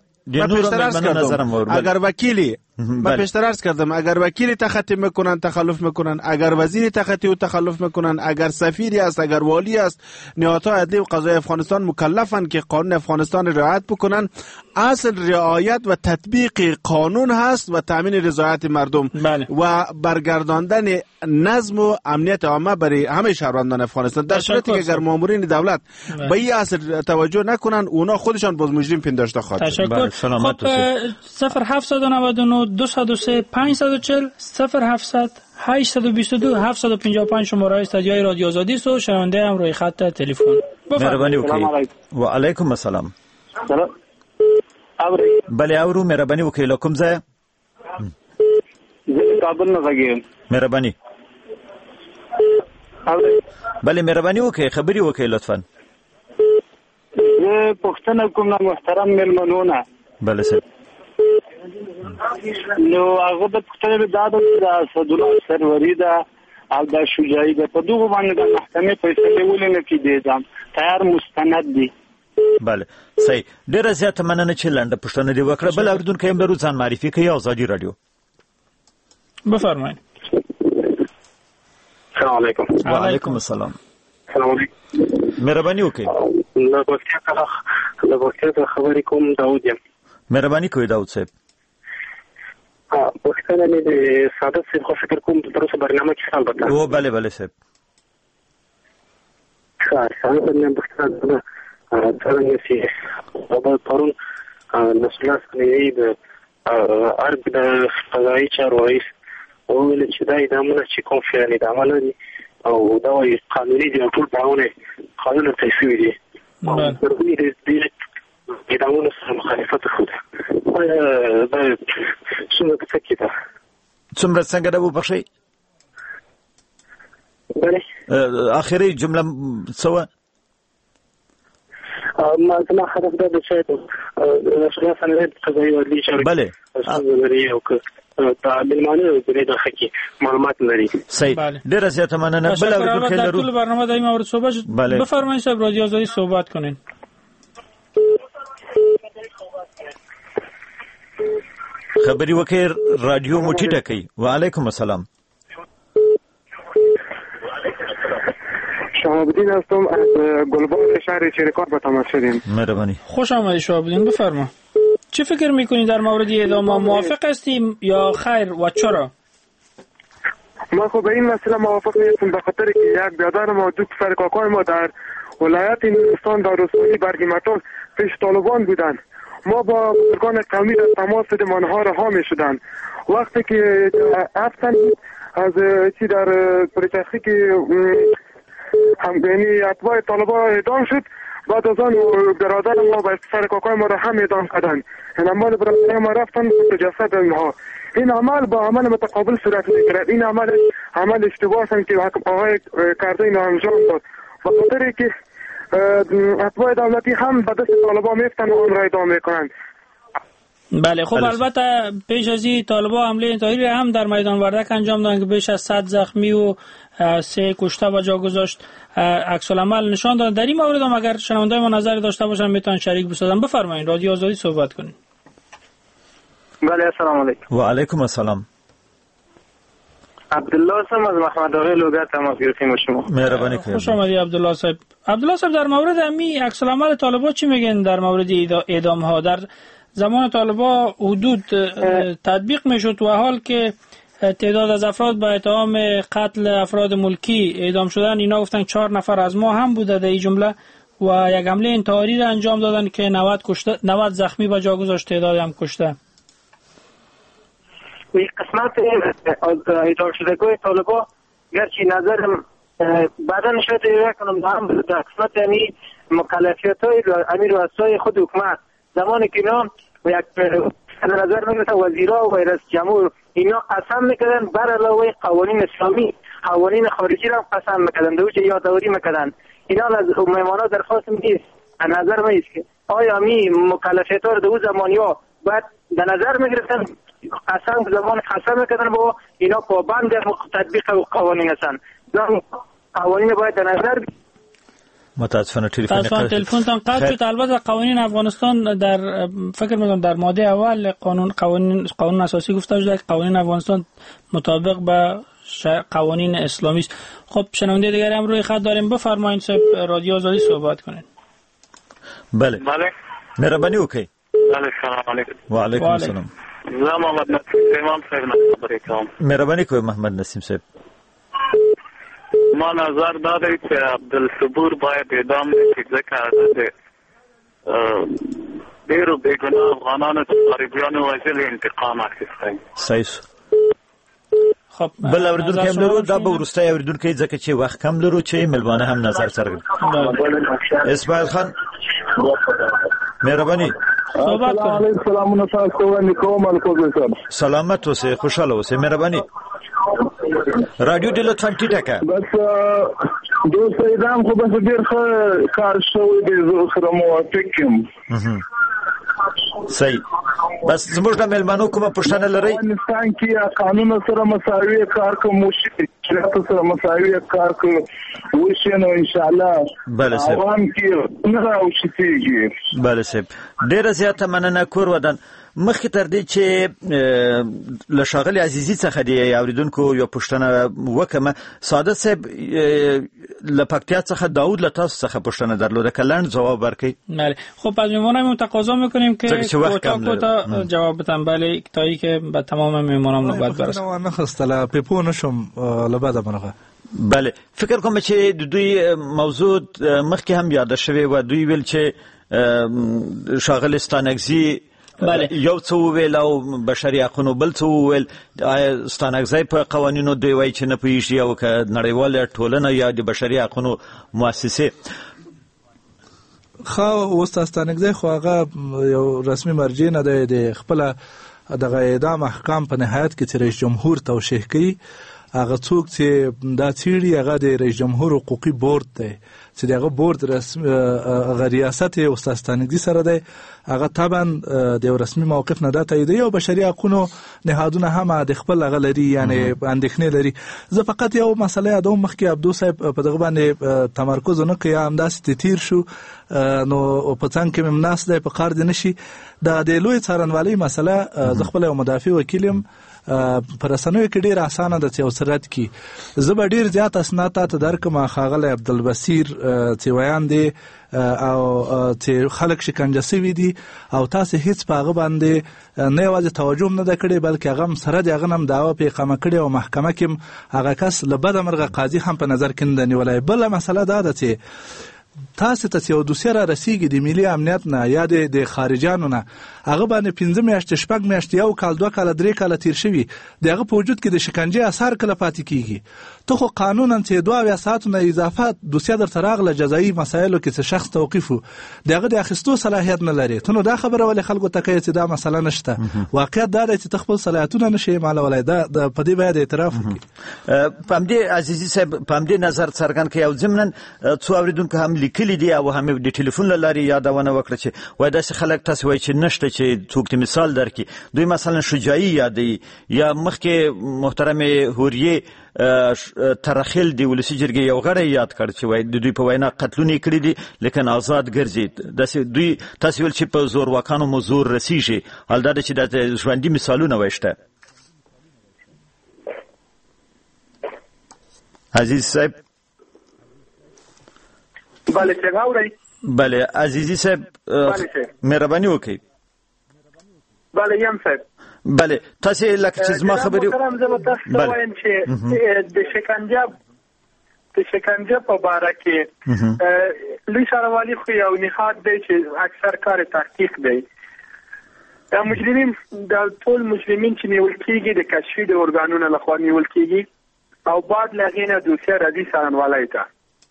اگر وکیلی با پیشتر عرض کردم، اگر وکیلی تخطی میکنن، تخلف میکنن، اگر وزیری تخطی و تخلف میکنن، اگر سفیری است، اگر والی است، نهادهای عدلی و قضایی افغانستان مکلفن که قانون افغانستان رعایت بکنن. اصل رعایت و تطبیق قانون هست و تامین رضایت مردم و برگرداندن نظم و امنیت عامه برای همه شهروندان افغانستان. در صورتی که اگر مامورین دولت به این اصل توجه نکنن، اونا خودشان باز مجرم پنداشته خواهد. تشکر. خب 0799 203 540 0700 822 755 شماره استودیوی رادیو آزادی است و شنونده هم روی خط تلفن. مهربانی وکیل. و علیکم السلام. بله اورو مهربانی وکیل کوم ځای؟ کابل نه غږیم. مهربانی. بله مهربانی وکړئ خبري وکړئ لطفا. زه پوښتنه کوم محترم مېلمنونه. بله سر. نو هغه د پښتنې د اسدالله سروری ده او د شجاعي ده په دغه باندې د محکمې فیصله ولنه کې دي ځم تیار مستند دي. بله صحیح. ډیره زیاته مننه چې لنډه پوښتنه دی وکړه. بل اوریدونکو هم ځان معرفي کوي. آزادی رادیو. بفرمایئ. السلام علیکم. و علیکم السلام. السلام علیکم. مهرباني وکړئ. له پښتو خبرې کوم داود یم. مهرباني کوئ داود صاحب. پښتنه مې د ساده صاحب خو فکر کوم تر اوسه برنامه کې سال بتا. او بله بله صاحب. ساده برنامه پښتنه څنګه چې په پرون نسلات کې د ارګ د قضایي چارو رئیس وویل چې دا ادامه چې کوم فعال ادامه لري او دا یو قانوني دی ټول باندې قانون تصویب دي. ضروري دی ادامه سره مخالفت خوده. دا څنګه پکې ده؟ څنګه ده وبخښئ؟ بله اخري جمله سوا ما زما هدف دا دی چې رسول الله قضایي و عدلي چارو بله لري او که مېلمانه د دې حقي معلومات لري. صحیح. ډیره زیاته مننه. بل اوریدونکو در طول برنامه دایم مورد صحبت بفرمایید صاحب رادیو آزادی صحبت کنین. خبري وکړ رادیو موټی ډکې. و علیکم السلام. شهاب‌الدین هستم از گلبان شهر چریکار به تماس شدیم. مهربانی. خوش آمدید شهاب‌الدین بفرما. چه فکر میکنید در مورد اعدام؟ موافق هستیم یا خیر و چرا؟ ما خب به این مسئله موافق نیستم به خاطر که یک برادر ما دو پسر کاکای ما در ولایت نورستان در روستای برگمتال پیش طالبان بودند. ما با بزرگان قومی در تماس بودیم آنها رها می‌شدند. وقتی که افتن از چی در پلیتخنیک یعنی اتباع طالبان اعدام شد، بعد از آن برادر ما با پسر کاکای ما را هم اعدام کردند. این عمل برادر ما رفتن به جسد اینها. این عمل با عمل متقابل صورت می‌گیرد. این عمل اشتباه است که آقای کرده این انجام داد. و خاطر که اتباع دولتی هم به دست طالبان میفتن و آن را اعدام میکنند. بله خب البته پیش از این طالبان حمله انتحاری هم در میدان وردک انجام دادن که بیش از 100 زخمی و 3 کشته و جا گذاشت عکس العمل نشان دادن. در این مورد هم اگر شنوندگان ما نظری داشته باشن میتونن شریک بسازن. بفرمایید رادیو آزادی صحبت کنین. بله السلام علیکم. و علیکم السلام. عبدالله هستم از محمد آقای لوگر تماس گرفتیم با شما. مهربانی کنید. خوش آمدید عبدالله صاحب. عبدالله صاحب در مورد امی عکس العمل طالبان چی میگن در مورد اعدام ها؟ در زمان طالبان حدود تطبیق میشد و حال که تعداد از افراد با اتهام قتل افراد ملکی اعدام شدن، اینا گفتن 4 نفر از ما هم بوده در این جمله و یک حمله انتحاری را انجام دادن که 90 زخمی به جا گذاشت، تعداد هم کشته. این قسمت اعدام شدگان طالبان گرچه نظرم بعدا شاید کنم هم در قسمت یعنی مکلفیت های امیر رؤسای خود حکومت زمانی که اینا یک نظر میگرفتن وزیرا و رئیس جمهور اینا قسم میکردن بر علاوه قوانین اسلامی قوانین خارجی را قسم میکردن دوچه یادآوری میکردن. اینا از مهمانا درخواست می‌کنید نظر می‌اید که آیا می مکلفیت ها رو در اون زمانی‌ها باید در نظر میگرفتن قسم زمان قسم میکردن با اینا پابند تطبیق قوانین هستن. قوانین باید در نظر متاسفانه تلفنتان قطع شد. البته قوانین افغانستان در فکر می‌کنم در ماده اول قانون اساسی گفته شده که قوانین افغانستان مطابق با قوانین اسلامی است. خب شنونده دیگری هم روی خط داریم، بفرمایید صاحب، رادیو آزادی صحبت کنید. بله مهربانی وکړئ. بله سلام علیکم. و علیکم السلام. زه محمد نسیم صاحب نه خبرې کوم. مهربانی کوئ محمد نسیم صاحب. ما نظر دا دی چې عبدالصبور باید اعدام شي ځکه د ډېرو بېګناه افغانانو چې غریبیانو وژلي انتقام اخیستی. صحیح. خب بل اوریدونکو هم لرو، دا به وروستی اوریدونکو ځکه چې وخت کم لرو چې ملمانه هم نظر څرګند. اسماعیل خان مهربانی صحبت کنید. سلامونه تاسو نیکوم الکوزه صاحب. سلامت اوسئ، خوشاله اوسئ، مهربانی. رادیو دې لطفا ټیټه کړه. بس دوست اعدام خو بس ډېر ښه کار شوی دی، زه سره موافق یم. صحیح. بس زموږ د مېلمنو کومه پوښتنه لرئ؟ افغانستان کې قانون سره مساوي کار کوم وشي، شریعت سره مساوي کار کوم وشي نو ان شاء الله بله صاحب عوام کې نه راوشتيږي. بله صاحب ډیره زیاته مننه. کور ودان مخکې تر دې چې له ښاغلي عزیزي څخه د اوریدونکو یو پوښتنه وکړم، ساده صاحب له پکتیا څخه داود له تاسو څخه پوښتنه درلوده که لنډ ځواب ورکړئ. بله خب از مهمانانمون تقاضا میکنیم که کوتاه جواب بدن. بله تایی که به تمام مهمانان نوبت برسه. نه خستله پیپو نشم لباده منغه. بله فکر کوم چې د دوی موضوع مخکې هم یاد شوی و، دوی ویل چې ښاغلي ستانکزي یو څه وویل او بشري حقونو بل څه وویل. آیا ستانکزی په قوانینو دوی وایي چې نه پوهېږي او که نړیواله ټولنه یا د بشري حقونو مؤسسې؟ خو اوس ستانکزی خو هغه یو رسمي مرجع نه دی، د خپله دغه اعدام احکام په نهایت کې چې رئیس جمهور توشیح کوي. هغه څوک چې دا څیړي هغه د رئیس جمهور حقوقي بورد دی چې دغه بورد هغه ریاست یې استاد ستانکزي سره دی. هغه طبعا د یو رسمي موقف نه دا تاییدوي او بشري حقونو نهادونه هم د خپل هغه لري، یعنی اندېښنې لري. زه فقط یو مسله یادوم، مخکې عبدو صاحب په دغه باندې تمرکز ونه کړی، یا همداسې تیر شو نو په څنګ کې مې ناست دی په کار دې نشي. د لوی څارنوالۍ مسله زه خپل یو مدافع وکیل یم، پر رسنیو کې ډیر اسانه ده چې اوسرت کی زه به ډیر زیات اسناد ته درکم. ښاغلی عبدالبصیر چې ویان دی او چې خلک شکنجه شوي دي او تاسو هیڅ په هغه باندې نه یوازې توجه نه ده کړې بلکې هغه هم سره د هغه هم دعوه په اقامه کړې او محکمه کې هغه کس له بده مرغه قاضي هم په نظر کې نه نیولی. بله مسله دا ده چې تاسو ته یو دوسیه را رسیږي د ملي امنیت نه یا د خارجانو نه، هغه باندې 5 میاشتې 6 میاشتې یو کال 2 کال 3 کال تیر شوي، دغه په وجود کې د شکنجې اثر کله پاتې کیږي. ته خو قانونا چې 2 ساعتو نه اضافه دوسیه درته راغله جزایي مسایلو کې چې شخص توقیفو دغه د اخیستو صلاحیت نه لري. ته نو دا خبره ولې خلکو ته کوي چې دا مسله نشته؟ واقعیت دا دی چې ته خپل صلاحیتونه نشي مالولای. دا په دې باید اعتراف وکړي. په همدې عزیزي صاحب په همدې نظر څرګند کړي او ضمناً څو اوریدونکو هم لیکلي دي او هم د ټلیفون له لارې یادونه وکړه چې وایي داسې خلک تاسو وایي چې نشته چې څوک ته مثال درکړي. دوی مثلا شجاعي یادوي یا مخکې محترم هوریې ترخیل دی ولسی جرګې یو غړی یاد کړ چې وایي د دوی په وینا قتلونه کړي دي لیکن آزاد ګرځي. داسې دوی تاسو ویل چې په زور واکانو مو زور رسیږي، حال دا چې د ژوندي مثالونه وایي شته. عزیز صاحب بله څنګه اورئ؟ بله عزیزی صاحب مهرباني وکړئ. بله یم صاحب. بله تاسو لکه چې زما خبرې محترم زه به تاسو ته وایم چې د شکنجه په باره کې لوی څارنوالي خو یو نهاد دی چې اکثر کار تحقیق دی. دا مجرمین د ټول مجرمین چې نیول کېږي د کشفي د ارګانونو لخوا نیول کېږي او بعد له هغې نه دوسیه راځي څارنوالۍ ته.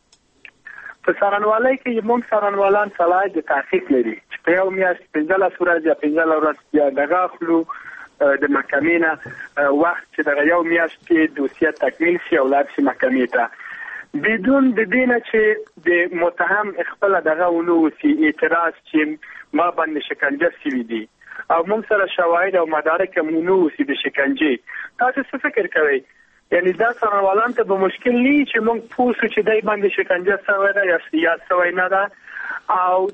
په څارنوالۍ کې موږ څارنوالان صلاحیت د تحقیق لري چې په یو میاشت 15 ورځې یا 15 ورځې یا دغه اخلو د محکمې نه وخت چې دغه یو میاشت کې دوسیه تکمیل شي او لاړ شي محکمې ته بدون د دې نه چې د متهم خپله دغه ونه وسي اعتراض چې ما باندې شکنجه شوي دي او موږ سره شواهد او مدارک هم ونه وسي د شکنجې. تاسو څه فکر کوئ؟ یعنی دا څارنوالان ته به مشکل نه وي چې موږ پوه شو چې دی باندې شکنجه شوی ده یا شوی نه ده او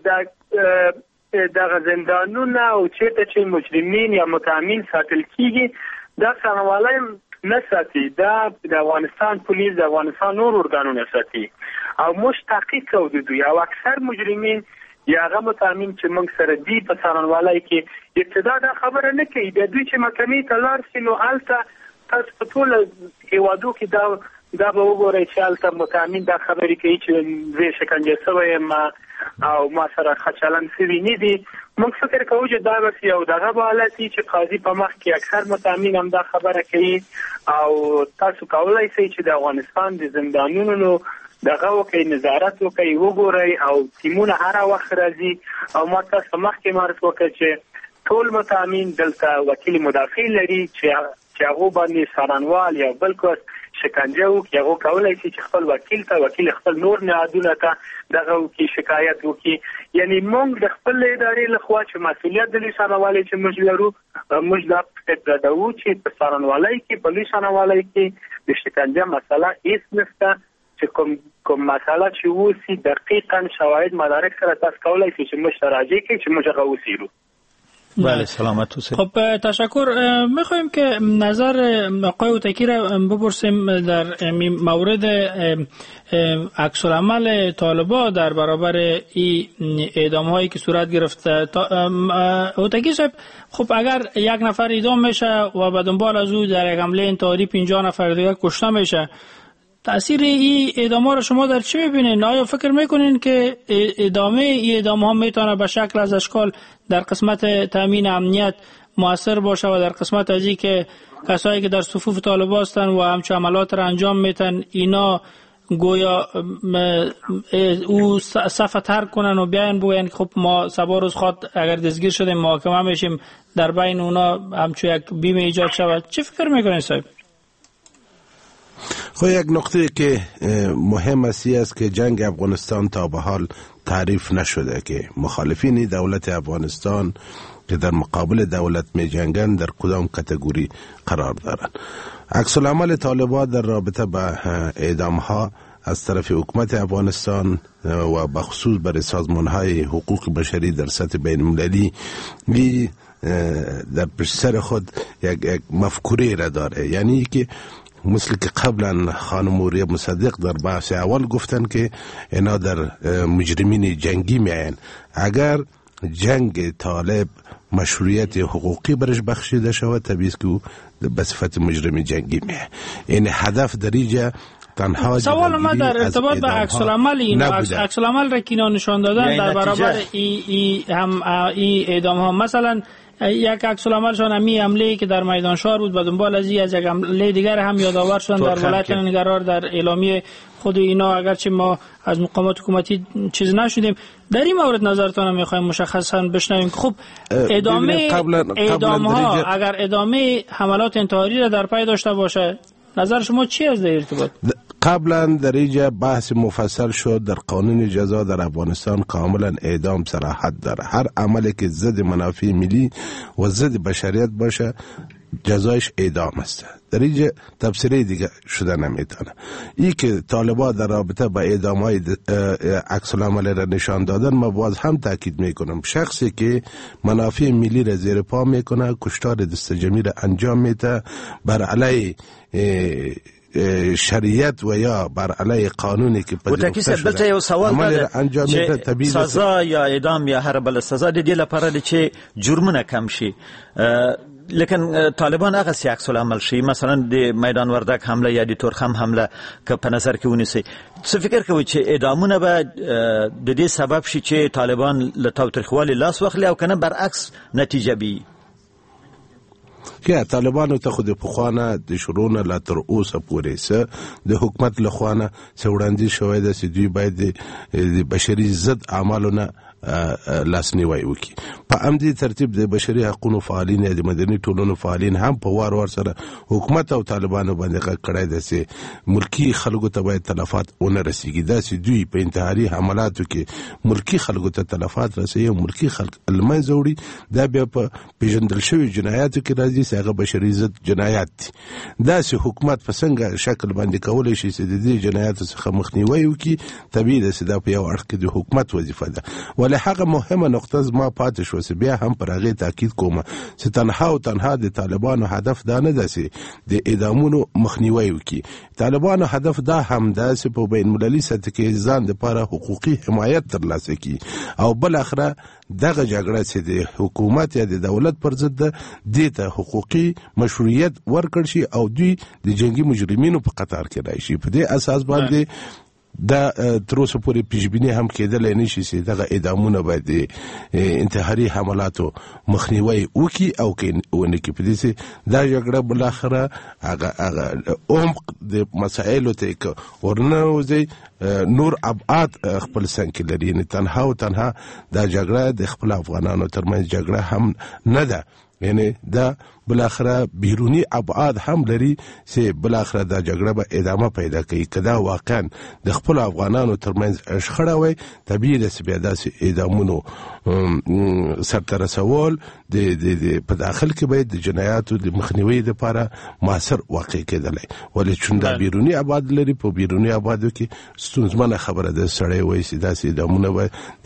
دغه زندانونه او چېرته چې مجرمین یا متهمین ساتل کېږي دا څارنوالۍ نه ساتي. دا د افغانستان پولیس د افغانستان نور ارګانونه ساتي او موږ تحقیق کوو د دوی او اکثر مجرمین یا هغه متهمین چې موږ سره دي په څارنوالۍ کې ابتدا دا خبره نه کوي. د دوی چې محکمې ته لاړ شي نو هلته تاسو په ټول هیوادو کې دا به وګورئ چې هلته متهمین دا خبرې کوي چې زه شکنجه شوی یم او ما سره ښه چلند شوي نه دي. موږ فکر کوو چې دا به یو دغه به حالت وي چې قاضي په مخ کې اکثر متهمین هم دا خبره کوي او تاسو کولی شئ چې د افغانستان د زندانونو دغه وکړئ، نظارت وکړئ، وګورئ او ټیمونه هر وخت راځي او ما تاسو مخکې معرفي وکړ چې ټول متهمین دلته وکیل مدافع لري چې هغه باندې څارنوال یا بل کس شکنجه وکړي. هغه کولی شي چې خپل وکیل خپل نور نهادونو ته دغه وکړي، شکایت وکړي. یعنی موږ د خپل ادارې لخوا چې مسؤلیت د لوی څارنوالۍ چې موږ لرو موږ دا فکر کوو چې په څارنوالۍ کې په لوی څارنوالۍ کې د شکنجه مسله هېڅ نشته چې کوم مسله چې وسي دقیقا شواهد مدارک سره تاسو کولی شئ چې موږ ته راجع کړئ چې موږ هغه وڅېړو. بله سلامت حسین. خب تشکر. میخوایم که نظر آقای اوتکی را بپرسیم در مورد عکس العمل طالبا در برابر این اعدام هایی که صورت گرفته. اوتکی صاحب خب اگر یک نفر اعدام میشه و به دنبال از او در یک حمله انتحاری 50 نفر دیگه کشته میشه، تأثیر این اعدام ها را شما در چی میبینین؟ آیا فکر میکنین که ادامه این اعدام ها میتونه به شکل از اشکال در قسمت تامین امنیت مؤثر باشه و در قسمت از این که کسایی که در صفوف طالبان هستن و همچون عملات را انجام میتن اینا گویا او صف ترک کنن و بیاین بگوین خب ما سبا روز خواد اگر دستگیر شدیم محاکمه میشیم، در بین اونا همچون یک بیم ایجاد شود؟ چی فکر میکنین صاحب؟ خب یک نقطه که مهم است که جنگ افغانستان تا به حال تعریف نشده که مخالفین دولت افغانستان که در مقابل دولت می جنگن در کدام کاتگوری قرار دارند. عکس العمل طالبان در رابطه با اعدام ها از طرف حکومت افغانستان و بخصوص برای سازمان های حقوق بشری در سطح بین المللی در پشت سر خود یک مفکوره را داره. یعنی که مثل که قبلا خانم مریم مصدق در بحث اول گفتن که اینا در مجرمین جنگی میاین. اگر جنگ طالب مشروعیت حقوقی برش بخشیده شود طبیعی است که او به صفت مجرم جنگی میاین. این هدف در اینجا تنها سوال ما در ارتباط به عکس العمل این عکس العمل را که نشان دادن در برابر این اعدام ها، مثلا یک عکس العملشان همی حمله که در میدان شهر بود، به دنبال از یک حمله دیگر هم یادآور شدن در ولایت ننگرهار در اعلامیه خود اینا، اگرچه ما از مقامات حکومتی چیز نشدیم. در این مورد نظرتون میخوایم مشخصا بشنویم. خب اعدام ها اگر ادامه حملات انتحاری را در پی داشته باشه، نظر شما چی از در ارتباط؟ قبلا در اینجا بحث مفصل شد در قانون جزا در افغانستان کاملا اعدام صراحت داره. هر عملی که ضد منافع ملی و ضد بشریت باشه جزایش اعدام است. در اینجا تفسیری دیگه شده نمیتونه. این که طالبان در رابطه با اعدام های عکس العمل را نشان دادن، ما باز هم تاکید میکنم شخصی که منافع ملی را زیر پا میکنه، کشتار دست جمعی را انجام میده، بر علیه شریعت و یا بر علیه قانونی که پذیرفته شده بلته یو سوال ده سزا یا اعدام یا هر بل سزا د دې لپاره چې جرمونه کم شي لیکن طالبان هغه سی عکس العمل شي مثلا د میدان وردک حمله یا د تورخم حمله که په نظر کې ونیسي څه فکر کوي چې اعدامونه به د دې سبب شي چې طالبان له تاوتریخوالي لاس واخلي او کنه برعکس نتیجه بي که طالبانو ته خو د پخوانه د شروع لا تر اوسه پورې سه د حکومت له خوانه وړاندې شوی د دوی باید د بشري ضد اعمالونه لاسنیوي وکړي په امدي ترتیب د بشري حقوقو فعالین د مدني ټولنو فعالین هم په وار سره حکومت او طالبانو باندې کړای دي چې ملکی خلکو ته باید تلفات ونه رسیږي دا چې دوی په انتحاري حملاتو کې ملکی خلکو ته تلفات رسوي او ملکی خلک المن زوري دا بیا په پیژندل شوی جنایاتو کې راځي چې هغه بشري ضد جنایات دي دا چې حکومت په څنګه شکل باندې کولای شي چې د دې جنایاتو څخه مخنیوي وکړي طبيعي ده چې دا په یو اړخ کې د حکومت وظیفه ده له هغه مهمه نقطه ما پاتې شو چې بیا هم پر هغه تاکید کوم چې تنها د طالبانو هدف دا نه ده چې د اعدامونو مخنیوي وکړي طالبانو هدف دا هم ده چې په بین المللي سطح کې ځان لپاره حقوقي حمایت ترلاسه کړي او بل اخره دغه جګړه چې د حکومت یا د دولت پر ضد ده د ته حقوقي مشروعیت ورکړ شي او دوی د جنگي مجرمینو په قطار کې راشي په دې اساس باندې دا تر اوسه پورې پیشبینی هم کېدل نه شي چې دغه اعدامونه باید انتحاري حملاتو مخنیوي وکي او کې ونه کې په دې چې دا جګړه بل اخره هغه عمق د مسایلو ته ورنوځي نور ابعاد خپل څنګه لري نه تنها دا جګړه د خپل افغانانو ترمنځ جګړه هم نه ده یعنی دا بالاخره بیرونی ابعاد هم لري چې بالاخره دا جګړه به ادامه پیدا کوي کدا واقعا د خپل افغانانو ترمنځ شخړه وي طبيعي ده چې بیا داسې اعدامونو سرته رسول د په داخل کې باید د جنایاتو د مخنیوي لپاره موثر واقع کېدلی ولې چون دا بیرونی ابعاد لري په بیرونی ابعادو کې ستونزمنه خبره ده سړی وایي چې داسې اعدامونه به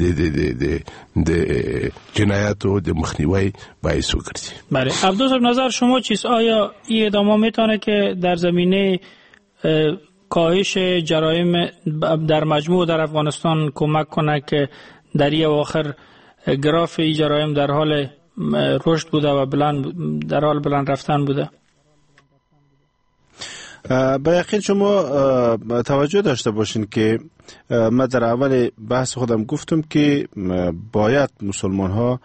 د جنایاتو د مخنیوي باعث وګرځي. بله عبدالله صاحب نظر شما چیست؟ آیا این اعدام میتونه که در زمینه کاهش جرایم در مجموع در افغانستان کمک کنه که در این اواخر گراف این جرایم در حال رشد بوده و در حال بلند رفتن بوده؟ به یقین شما توجه داشته باشین که من در اول بحث خودم گفتم که باید مسلمان ها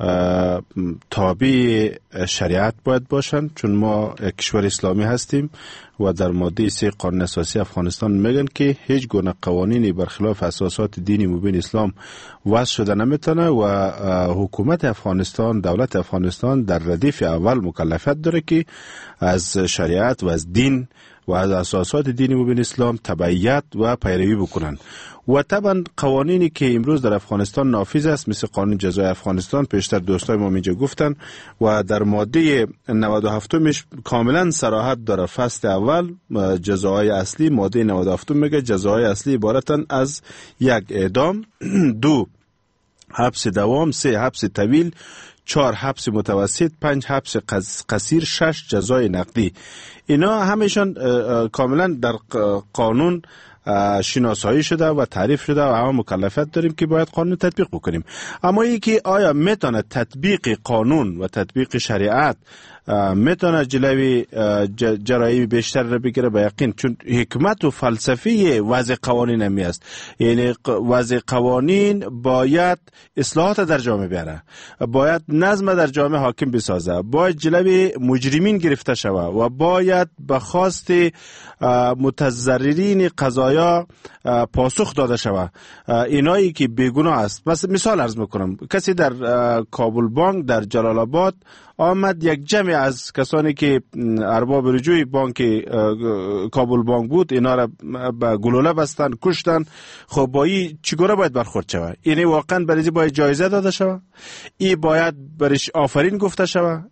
تابع شریعت باید باشند چون ما کشور اسلامی هستیم و در ماده 3 قانون اساسی افغانستان میگن که هیچ گونه قوانینی برخلاف اساسات دینی مبین اسلام وضع شده نمیتونه و حکومت افغانستان دولت افغانستان در ردیف اول مکلفیت داره که از شریعت و از دین و از اساسات دینی مبین اسلام تبعیت و پیروی بکنن و طبعا قوانینی که امروز در افغانستان نافذ است مثل قانون جزای افغانستان پیشتر دوستای ما اینجا گفتن و در ماده 97 مش کاملا صراحت داره فصل اول جزای اصلی ماده 97 میگه جزای اصلی عبارتن از 1 اعدام 2 حبس دوام 3 حبس طویل 4 حبس متوسط 5 حبس قصیر 6 جزای نقدی. اینا همیشون کاملا در قانون شناسایی شده و تعریف شده و همه مکلفیت داریم که باید قانون تطبیق بکنیم. اما این که آیا میتونه تطبیق قانون و تطبیق شریعت میتونه جلوی جرایم بیشتر را بگیره؟ به یقین، چون حکمت و فلسفه وضع قوانین همی است. یعنی وضع قوانین باید اصلاحات در جامعه بیاره، باید نظم در جامعه حاکم بسازه، باید جلوی مجرمین گرفته شوه و باید به خواست متضررین قضایا پاسخ داده شوه. اینایی که بیگناه است. مثال عرض میکنم، کسی در کابل بانک در جلال آباد آمد، یک جمع از کسانی که ارباب رجوع بانک کابل بانک بود اینا را به گلوله بستن، کشتن. خب با این چگونه باید برخورد شود؟ اینه واقعا برای باید جایزه داده شود؟ این باید برش آفرین گفته شود؟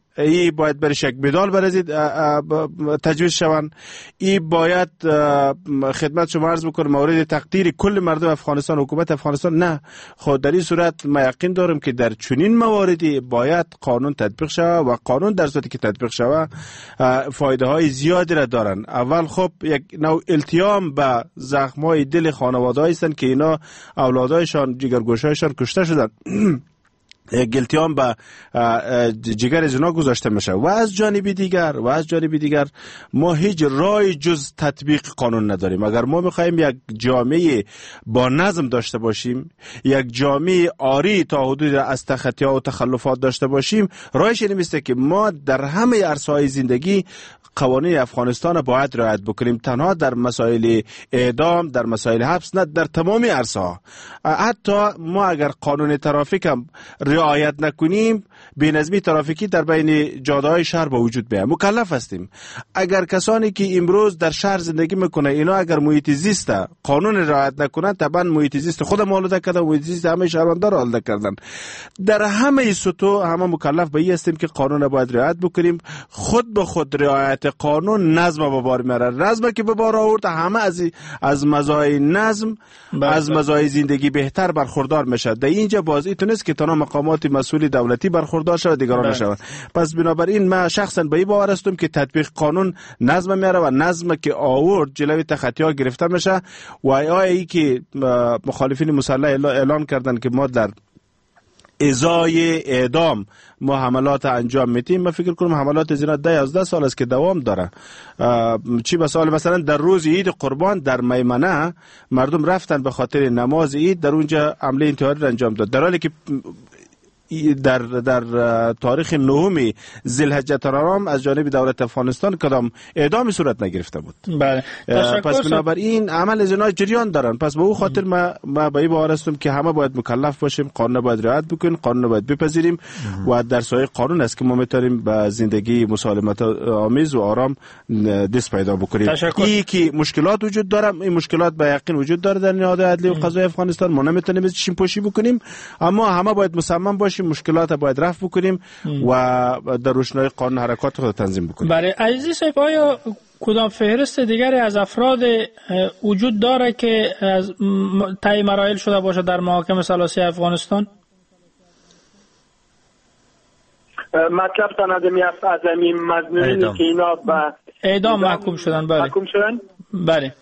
ای باید برش یک مدال برزید تجویز شوند. ای باید خدمت شما عرض بکنم مورد تقدیر کل مردم افغانستان، حکومت افغانستان نه. خود در این صورت ما یقین دارم که در چنین مواردی باید قانون تطبیق شود و قانون در صورتی که تطبیق شود فایده های زیادی را دارن. اول خب یک نوع التیام به زخم های دل خانواده هستند که اینا اولادایشان جگرگوشهایشان کشته شدن گلتیان به جگر از اونا گذاشته میشه. و از جانب دیگر ما هیچ رای جز تطبیق قانون نداریم. اگر ما میخوایم یک جامعه با نظم داشته باشیم، یک جامعه آری تا حدود از تخطی‌ها و تخلفات داشته باشیم، رایش این میسته که ما در همه عرصه‌های زندگی قوانین افغانستان باید رعایت بکنیم. تنها در مسائل اعدام، در مسائل حبس نه، در تمامی عرصه‌ها. حتی ما اگر قانون ترافیک هم رعایت نکنیم، بی‌نظمی ترافیکی در بین جاده‌های شهر به وجود بیاید. مکلف هستیم. اگر کسانی که امروز در شهر زندگی میکنه اینا اگر محیط زیست قانون رعایت نکنن، طبعا محیط زیست خود آلوده کردن، محیط زیست همه شهروندان را آلوده کردن. در همه سطوح همه مکلف به این هستیم که قانون باید رعایت بکنیم. خود به خود رعایت قانون نظم به بار میاره. نظم که به بار آورد همه از مزایای نظم از مزایای زندگی بهتر برخوردار میشه. در اینجا باز اینست که تنها مقامات مسئول دولتی برخوردار شود، دیگران نشود. پس بنابراین من شخصا به این باور هستم که تطبیق قانون نظم میاره و نظم که آورد جلوی تخطی‌ها گرفته میشه. و ای که مخالفین مسلح اعلان کردن که ما در ازای اعدام ما حملات انجام میتیم، من فکر کنم حملات زینا 11 سال است که دوام داره. چی مثلا در روز عید قربان در میمنه مردم رفتن به خاطر نماز عید، در اونجا حمله انتحاری انجام داد، در حالی که در تاریخ 9 ذوالحجه الحرام از جانب دولت افغانستان کدام اعدامی صورت نگرفته بود. بله. پس بنابراین عمل زنا جریان دارن. پس به او خاطر ما به این باور هستم که همه باید مکلف باشیم، قانون باید رعایت بکنیم، قانون باید بپذیریم و در سایه قانون است که ما میتونیم به زندگی مسالمت آمیز و آرام دست پیدا بکنیم. این که مشکلات وجود داره، این مشکلات به یقین وجود داره در نهاد عدلی و قضایی افغانستان، ما نمیتونیم ازشون پوشی بکنیم، اما همه باید مصمم باشیم مشکلات باید رفع بکنیم و در روشنای قانون حرکات خود تنظیم بکنیم. برای عزیزی صاحب، آیا کدام فهرست دیگری از افراد وجود داره که از طی مراحل شده باشه در محاکم ثلاثی افغانستان؟ مطلب تنظیمی از این مظنونی که اینا به اعدام محکوم شدن. بله.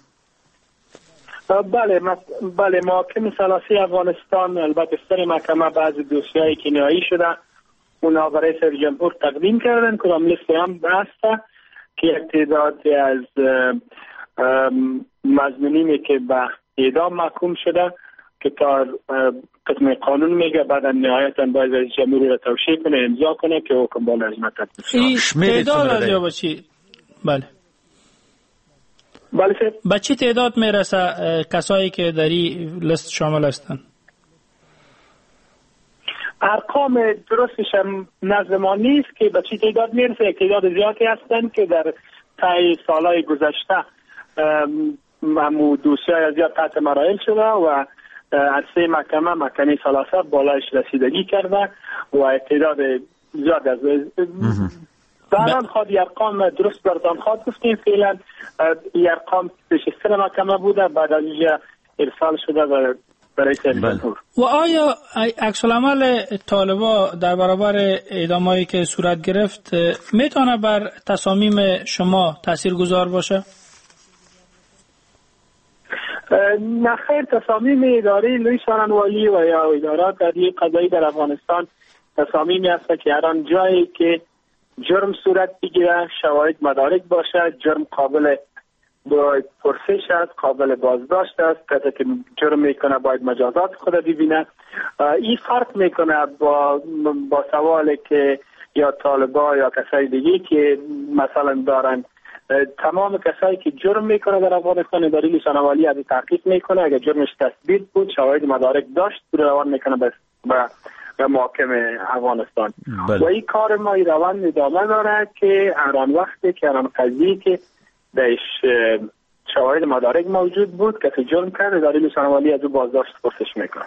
بله محاکم ثلاثی افغانستان البته سر محکمه بعضی دوسیه‌ای که نهایی شده اونا برای رئیس جمهور تقدیم کردن. کدام لیست هم بسته که یک تعدادی از مظنونینی که به اعدام محکوم شده که تا قسم قانون میگه بعدا نهایتا باید رئیس جمهور را توشیح کنه، امضا کنه که حکم با لازمه تطبیق شه. تعداد از یا بچی؟ بله. به چی تعداد میرسه کسایی که در این لیست شامل هستند؟ ارقام درستش هم نزد ما نیست که به چی تعداد میرسه. تعداد زیادی هستند که در طی سالهای گذشته دوسیه‌های از زیاد تحت مراحل شده و عرصه محکمه ثلاثه بالایش رسیدگی کرده و تعداد زیاد از بران خواهد ارقام درست بردان خواهد گفتیم. فعلا ارقام پیشستر محکمه بوده، بعد از اینجا ارسال شده برای جمهور. و آیا عکس العمل طالبا در برابر اعدامایی که صورت گرفت میتونه بر تصامیم شما تاثیرگذار باشه؟ نه خیر، تصامیم اداره لوی سارنوالی و یا ادارات عدلی قضایی در افغانستان تصامیمی هست که هر آن جایی که جرم صورت بگیره، شواهد مدارک باشه، جرم قابل پرسش است، قابل بازداشت است، کسی که جرم میکنه باید مجازات خود ببینه. این فرق میکنه با سوالی که یا طالبا یا کسای دیگه که مثلا دارن تمام کسایی که جرم میکنه در افغانستان اداره لیسان والی از تحقیق میکنه، اگر جرمش تثبیت بود، شواهد مدارک داشت، روان میکنه به محاکم افغانستان. و این کار ما این روان ادامه داره که هر وقتی که هر قضیه که بهش شواهد مدارک موجود بود کسی جرم کرد اداره لیسان والی از او بازداشت پرسش میکنه.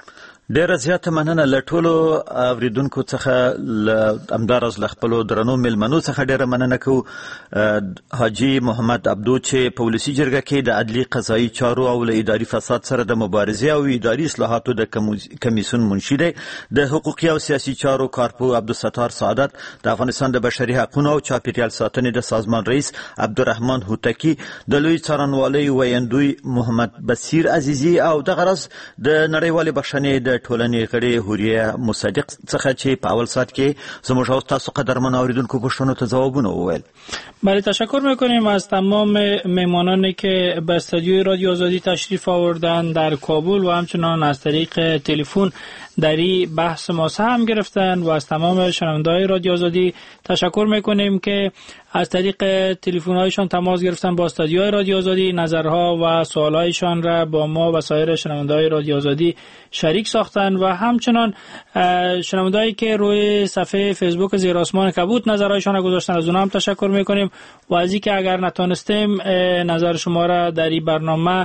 ډیره زیاته مننه له ټولو اوریدونکو څخه همداراز له خپلو درنو مېلمنو څخه ډیره مننه کوو. حاجي محمد عبدو چې په ولسي جرګه کې د عدلي قضایي چارو او له اداري فساد سره د مبارزې او اداري اصلاحاتو د کمیسیون منشي دی. د حقوقي او سیاسي چارو کارپو عبدالستار سعادت، د افغانستان د بشري حقوقو او چاپیریال ساتنې د سازمان رئیس عبدالرحمن هوتکی، د لوی څارنوالۍ ویاندوی محمد بصیر عزیزی او د غرض د نړیوالې بخښنې د ټولنې غړي هوریه مصدق څخه چې په اول ساعت کې زموږ او تاسو قدرمن اوریدونکو پوښتنو ته ځوابونه وویل. بله، تشکر میکنیم از تمام مهمانانی که به استودیوی رادیو آزادی تشریف آوردن در کابل و همچنان از طریق تلفن در این بحث ما سهم گرفتن و از تمام شنونده‌های رادیو آزادی تشکر میکنیم که از طریق تلفن‌هایشان تماس گرفتن با استودیوی رادیو آزادی، نظرها و سوالایشان را با ما و سایر شنونده‌های رادیو آزادی شریک ساختن و همچنان شنوندهایی که روی صفحه فیسبوک زیر آسمان کبوت نظرهایشان را گذاشتن از اونها هم تشکر میکنیم و از اینکه اگر نتونستیم نظر شما را در این برنامه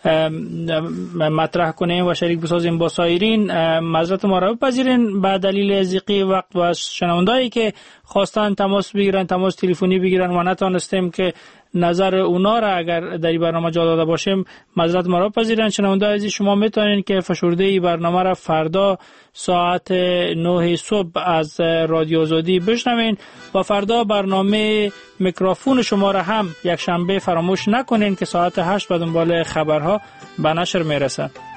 مطرح کنیم و شریک بسازیم با سایرین، معذرت ما را بپذیرین به دلیل ضیق وقت. و از شنوندهایی که خواستن تماس بگیرن، تماس تلفنی بگیرن و نتونستیم که نظر اونا را اگر در این برنامه جا داده باشیم، معذرت ما را بپذیرن. شنونده عزیز، شما میتونین که فشرده این برنامه را فردا ساعت 9 صبح از رادیو آزادی بشنوین و فردا برنامه میکروفون شما را هم یک شنبه فراموش نکنین که ساعت 8 به دنبال خبرها به نشر میرسه.